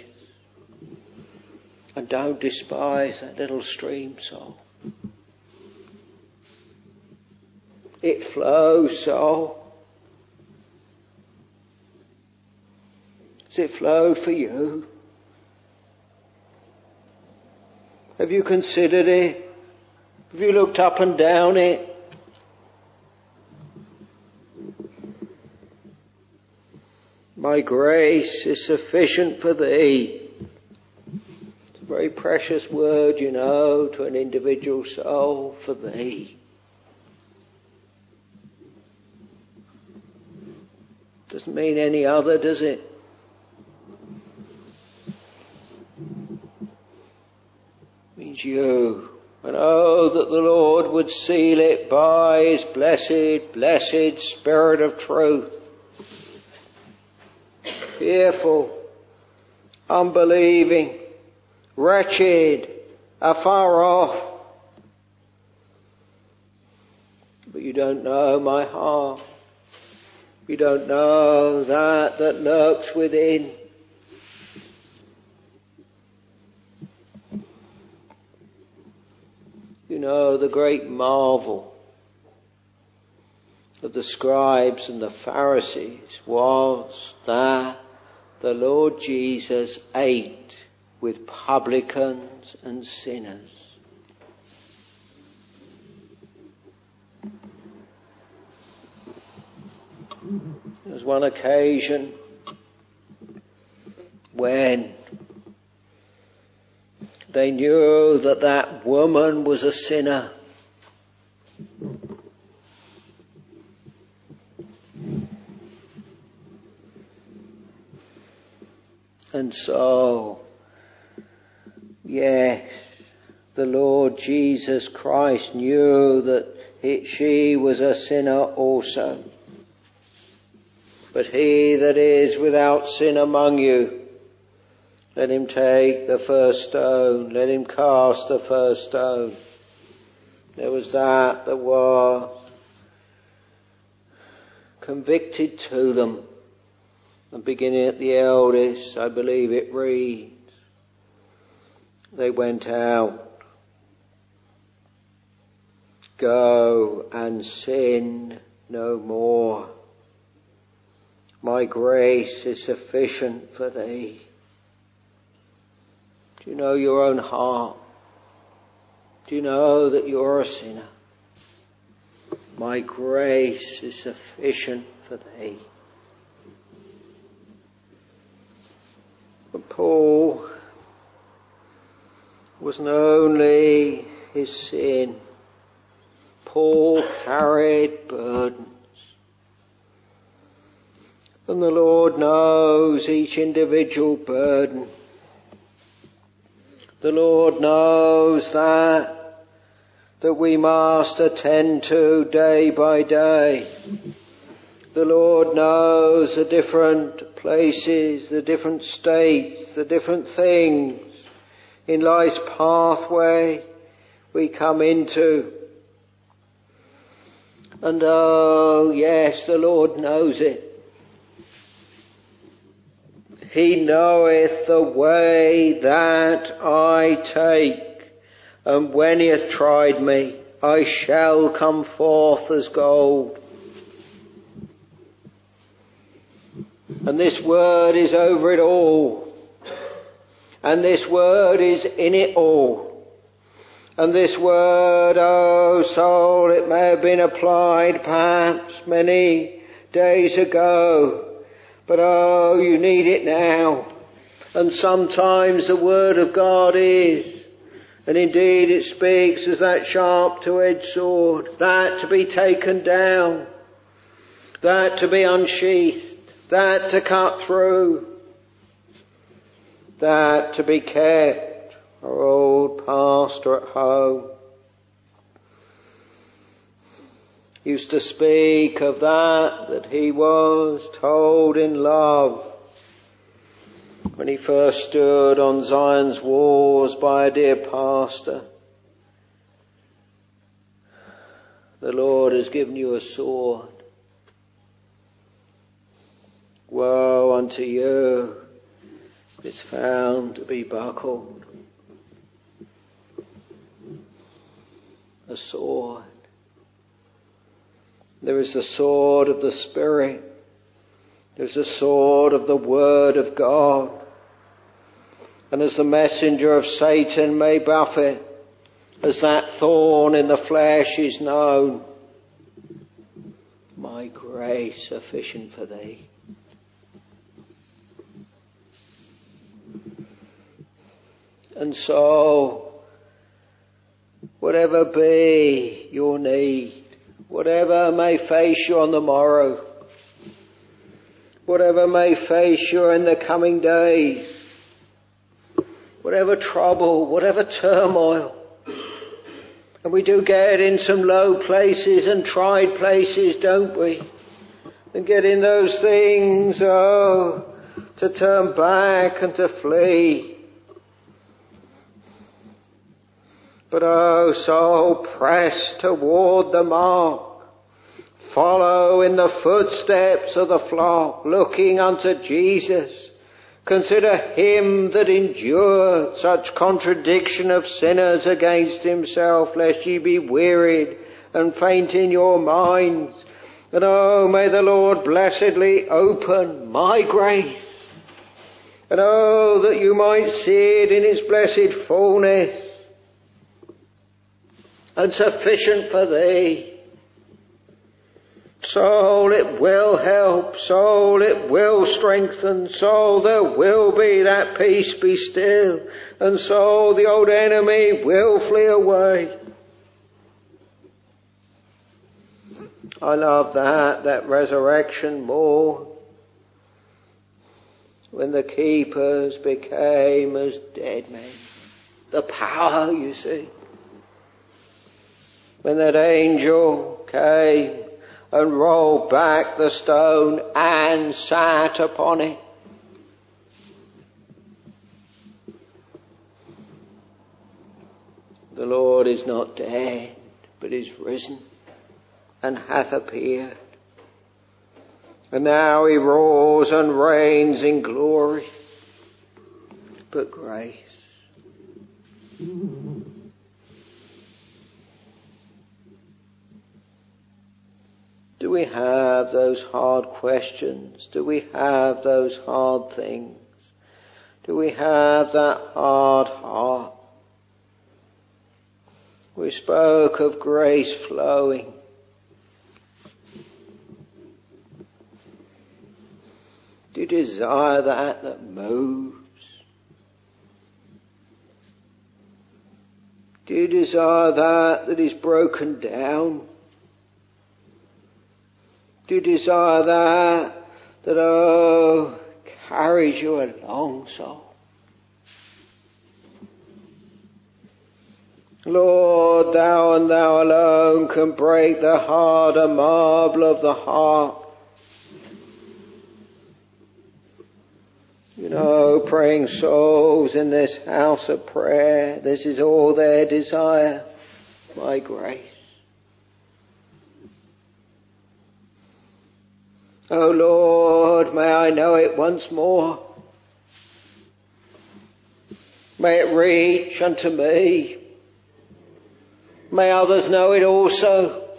And don't despise that little stream, soul. It flows, soul. Does it flow for you? Have you considered it? Have you looked up and down it? My grace is sufficient for thee. It's a very precious word, you know, to an individual soul, for thee. Doesn't mean any other, does it? Means you. And oh, that the Lord would seal it by His blessed Spirit of truth. Fearful, unbelieving, wretched, afar off. But you don't know my heart. You don't know that lurks within. You know the great marvel of the scribes and the Pharisees was that the Lord Jesus ate with publicans and sinners. There was one occasion when they knew that that woman was a sinner. And so, yes, the Lord Jesus Christ knew that she was a sinner also. But he that is without sin among you, let him take the first stone, let him cast the first stone. There was that was convicted to them. And beginning at the eldest, I believe it reads, they went out. Go and sin no more. My grace is sufficient for thee. Do you know your own heart? Do you know that you're a sinner? My grace is sufficient for thee. But Paul wasn't only his sin. Paul carried burdens. And the Lord knows each individual burden. The Lord knows that we must attend to day by day. The Lord knows the different places, the different states, the different things in life's pathway we come into. And oh yes, the Lord knows it. He knoweth the way that I take, and when he hath tried me, I shall come forth as gold. And this word is over it all. And this word is in it all. And this word, oh soul, it may have been applied perhaps many days ago, But oh, you need it now. And sometimes the Word of God is, and indeed it speaks as that sharp two-edged sword, that to be taken down, that to be unsheathed, that to cut through, that to be kept. Our old pastor at home used to speak of that he was told in love when he first stood on Zion's walls by a dear pastor. The Lord has given you a sword. Woe unto you if it's found to be buckled. A sword. There is the sword of the Spirit. There's the sword of the Word of God. And as the messenger of Satan may buffet, as that thorn in the flesh is known, my grace sufficient for thee. And so, whatever be your need, whatever may face you on the morrow, whatever may face you in the coming days, whatever trouble, whatever turmoil, and we do get in some low places and tried places, don't we? And get in those things, to turn back and to flee. But so press toward the mark. Follow in the footsteps of the flock, looking unto Jesus. Consider him that endured such contradiction of sinners against himself, lest ye be wearied and faint in your minds. And may the Lord blessedly open my grace. And that you might see it in his blessed fullness. And sufficient for thee. Soul, it will help. Soul, it will strengthen. Soul, there will be that peace be still. And so the old enemy will flee away. I love that resurrection more. When the keepers became as dead men. The power, you see. When that angel came and rolled back the stone and sat upon it. The Lord is not dead, but is risen and hath appeared. And now he rules and reigns in glory, but grace. Do we have those hard questions? Do we have those hard things? Do we have that hard heart? We spoke of grace flowing. Do you desire that moves? Do you desire that is broken down? Do you desire that carries you along, soul? Lord, thou and thou alone can break the harder marble of the heart. You know, praying souls in this house of prayer, this is all their desire, my grace. Oh Lord, may I know it once more. May it reach unto me. May others know it also.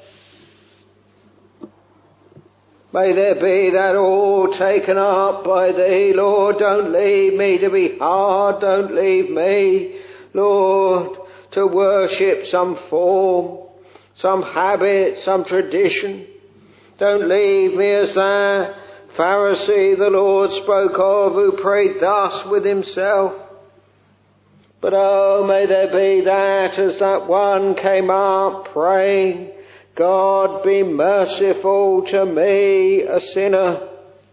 May there be that all taken up by thee. Lord, don't leave me to be hard. Don't leave me, Lord, to worship some form, some habit, some tradition. Don't leave me as that Pharisee the Lord spoke of, who prayed thus with himself. But oh, may there be that as that one came up praying, God be merciful to me, a sinner.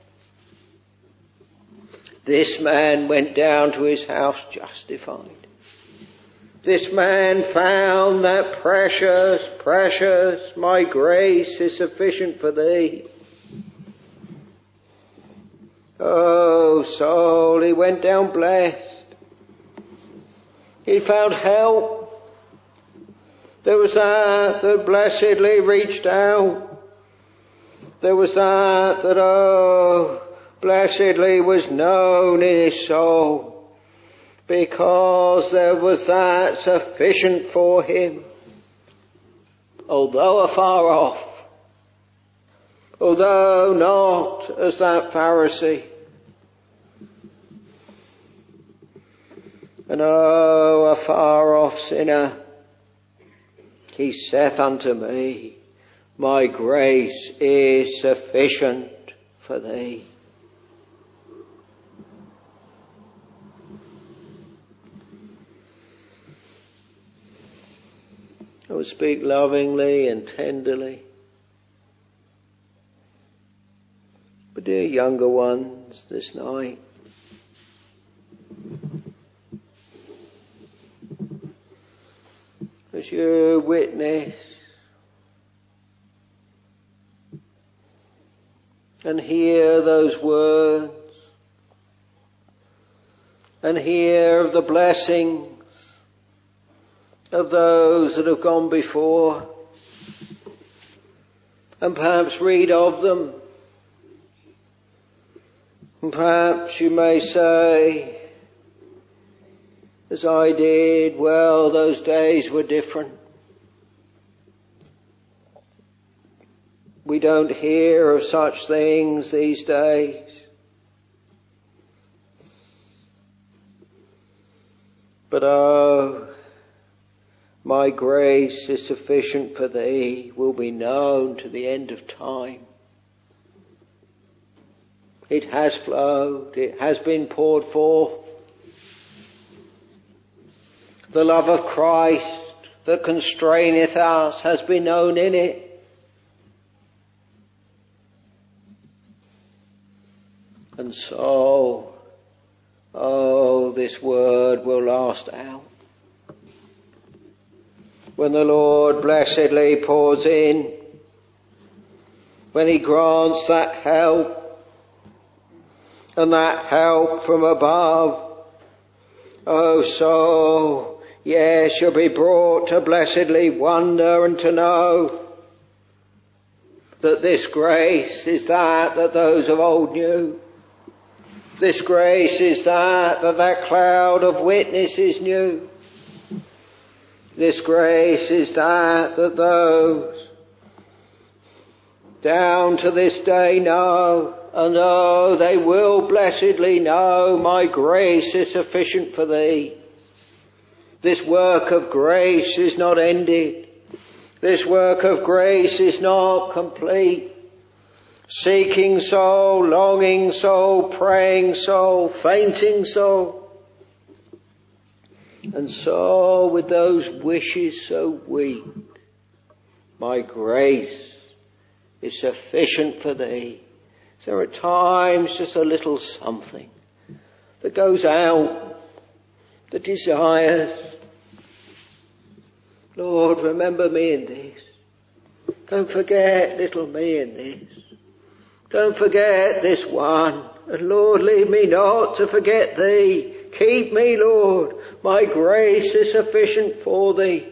This man went down to his house justified. This man found that precious, precious, my grace is sufficient for thee. Oh, soul, he went down blessed. He found help. There was that blessedly reached out. There was that blessedly was known in his soul, because there was that sufficient for him, although afar off, although not as that Pharisee. And oh, a far off sinner, he saith unto me, my grace is sufficient for thee. I would speak lovingly and tenderly. But dear younger ones, this night, as you witness and hear those words and hear of the blessings of those that have gone before, and perhaps read of them, and perhaps you may say, as I did, well, those days were different. We don't hear of such things these days. But oh, my grace is sufficient for thee will be known to the end of time. It has flowed, it has been poured forth. The love of Christ that constraineth us has been known in it. And so, oh, this word will last out. When the Lord blessedly pours in, when he grants that help, and that help from above, oh soul, yes, you'll be brought to blessedly wonder and to know that this grace is that those of old knew. This grace is that cloud of witnesses knew. This grace is that those down to this day know, and oh, they will blessedly know, my grace is sufficient for thee. This work of grace is not ended. This work of grace is not complete. Seeking soul, longing soul, praying soul, fainting soul. And so with those wishes so weak, my grace is sufficient for thee. There are times just a little something that goes out, that desires, Lord, remember me in this. Don't forget little me in this. Don't forget this one. And Lord, leave me not to forget thee. Keep me, Lord. My grace is sufficient for thee.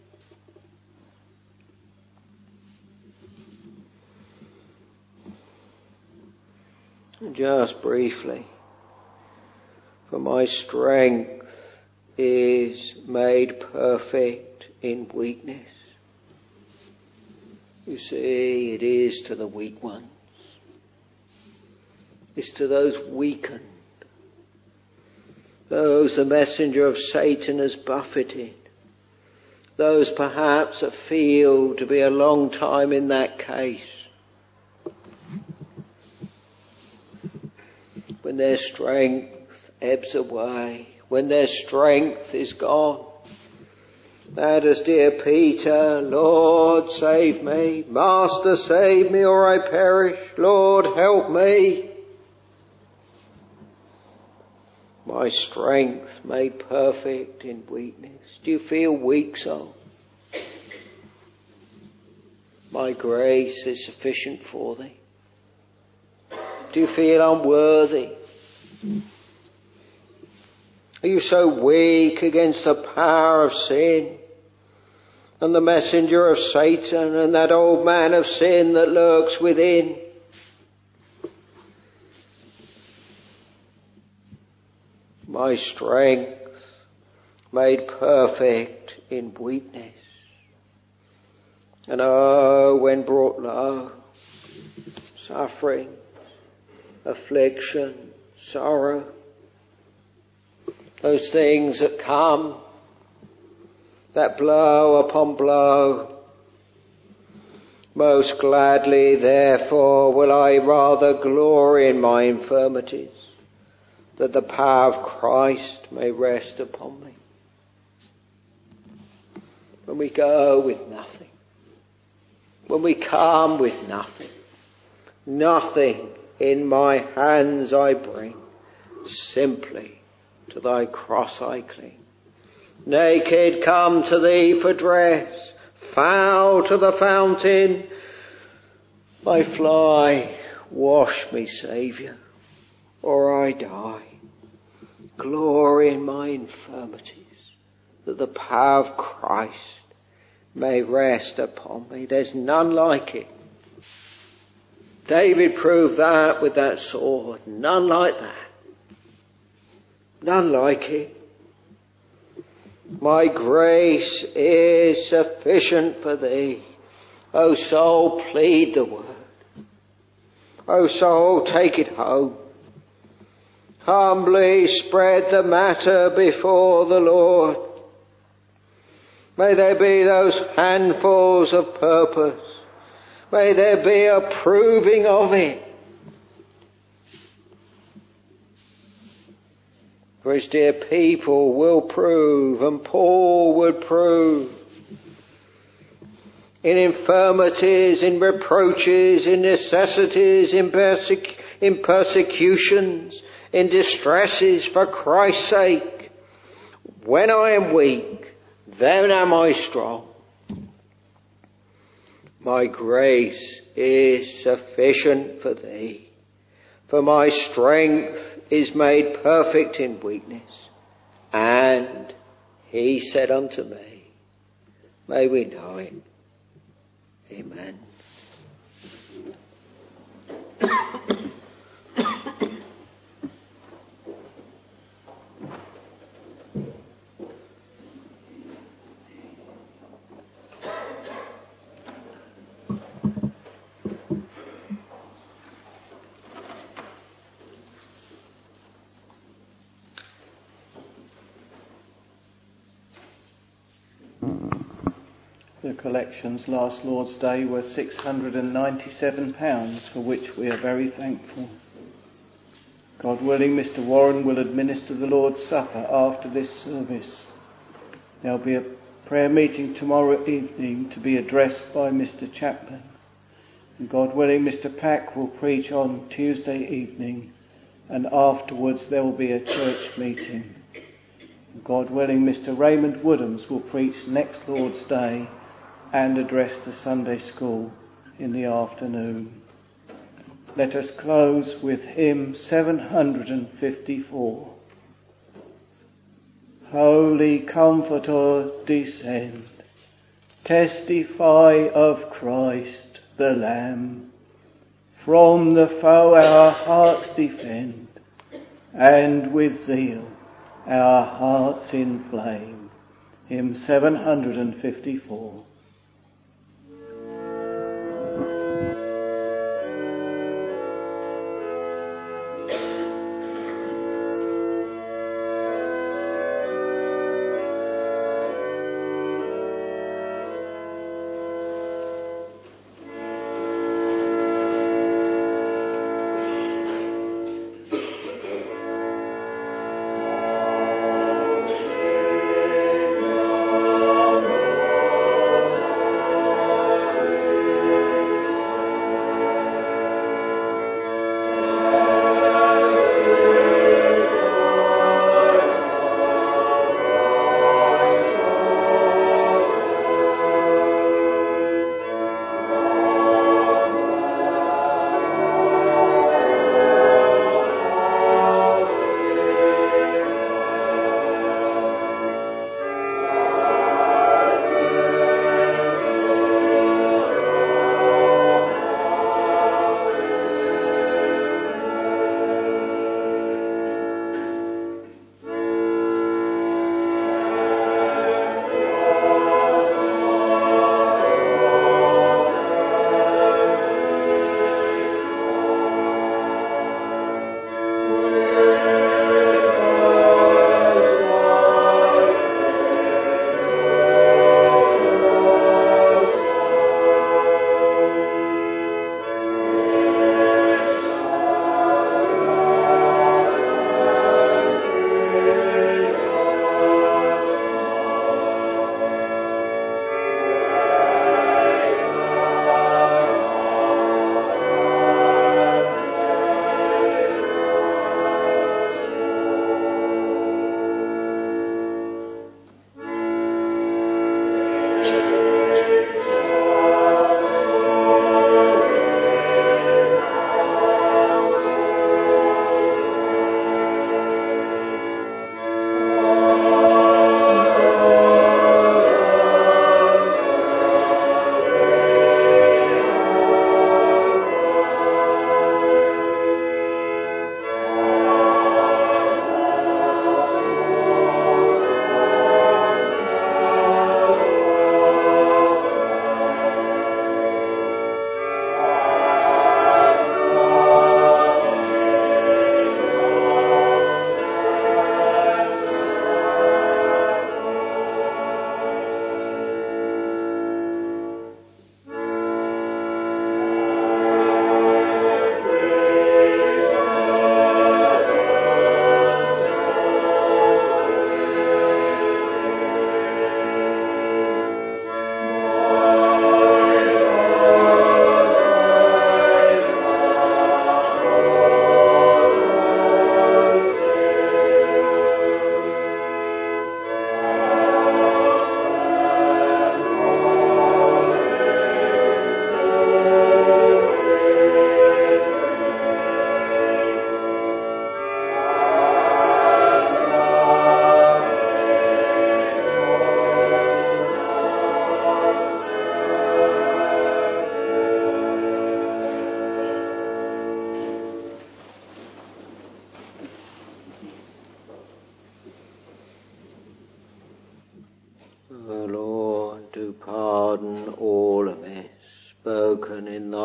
And just briefly, for my strength is made perfect in weakness. You see, it is to the weak ones. It's to those weakened, those the messenger of Satan has buffeted, those perhaps that feel to be a long time in that case. when their strength ebbs away, when their strength is gone. How does dear Peter, Lord, save me, Master, save me, or I perish, Lord, help me. My strength made perfect in weakness. Do you feel weak, soul? My grace is sufficient for thee. Do you feel unworthy? Are you so weak against the power of sin and the messenger of Satan and that old man of sin that lurks within? My strength made perfect in weakness. And oh, when brought low, suffering, affliction, sorrow, those things that come, that blow upon blow, most gladly therefore will I rather glory in my infirmities, that the power of Christ may rest upon me. When we go with nothing, when we come with nothing, nothing in my hands I bring, simply to thy cross I cling. Naked come to thee for dress, foul to the fountain I fly. Wash me, Saviour, or I die. Glory in my infirmities, that the power of Christ may rest upon me. There's none like it. David proved that with that sword. None like that. None like it. My grace is sufficient for thee. O soul, plead the word. O soul, take it home. Humbly spread the matter before the Lord. May there be those handfuls of purpose. May there be a proving of it. For his dear people will prove, and Paul would prove, in infirmities, in reproaches, in necessities, in persecutions, in distresses for Christ's sake. When I am weak, then am I strong. My grace is sufficient for thee, for my strength is made perfect in weakness. And he said unto me, may we know him. Amen. The collections last Lord's Day were £697, for which we are very thankful. God willing, Mr. Warren will administer the Lord's Supper after this service. There'll be a prayer meeting tomorrow evening to be addressed by Mr. Chapman. And God willing, Mr. Pack will preach on Tuesday evening, and afterwards there will be a church meeting. And God willing, Mr. Raymond Woodhams will preach next Lord's Day and address the Sunday school in the afternoon. Let us close with hymn 754. Holy Comforter, descend, testify of Christ the Lamb. From the foe our hearts defend, and with zeal our hearts inflame. Hymn 754.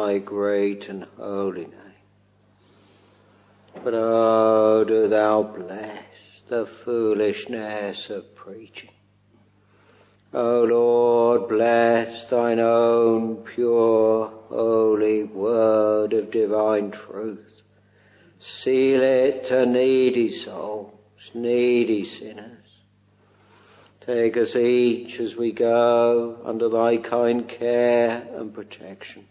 thy great and holy name. But oh, do thou bless the foolishness of preaching. O Lord, bless thine own pure, holy word of divine truth. Seal it to needy souls, needy sinners. Take us each as we go under thy kind care and protection.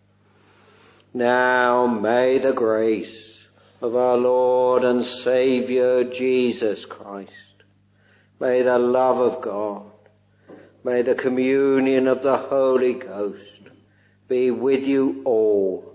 Now may the grace of our Lord and Saviour Jesus Christ, may the love of God, may the communion of the Holy Ghost be with you all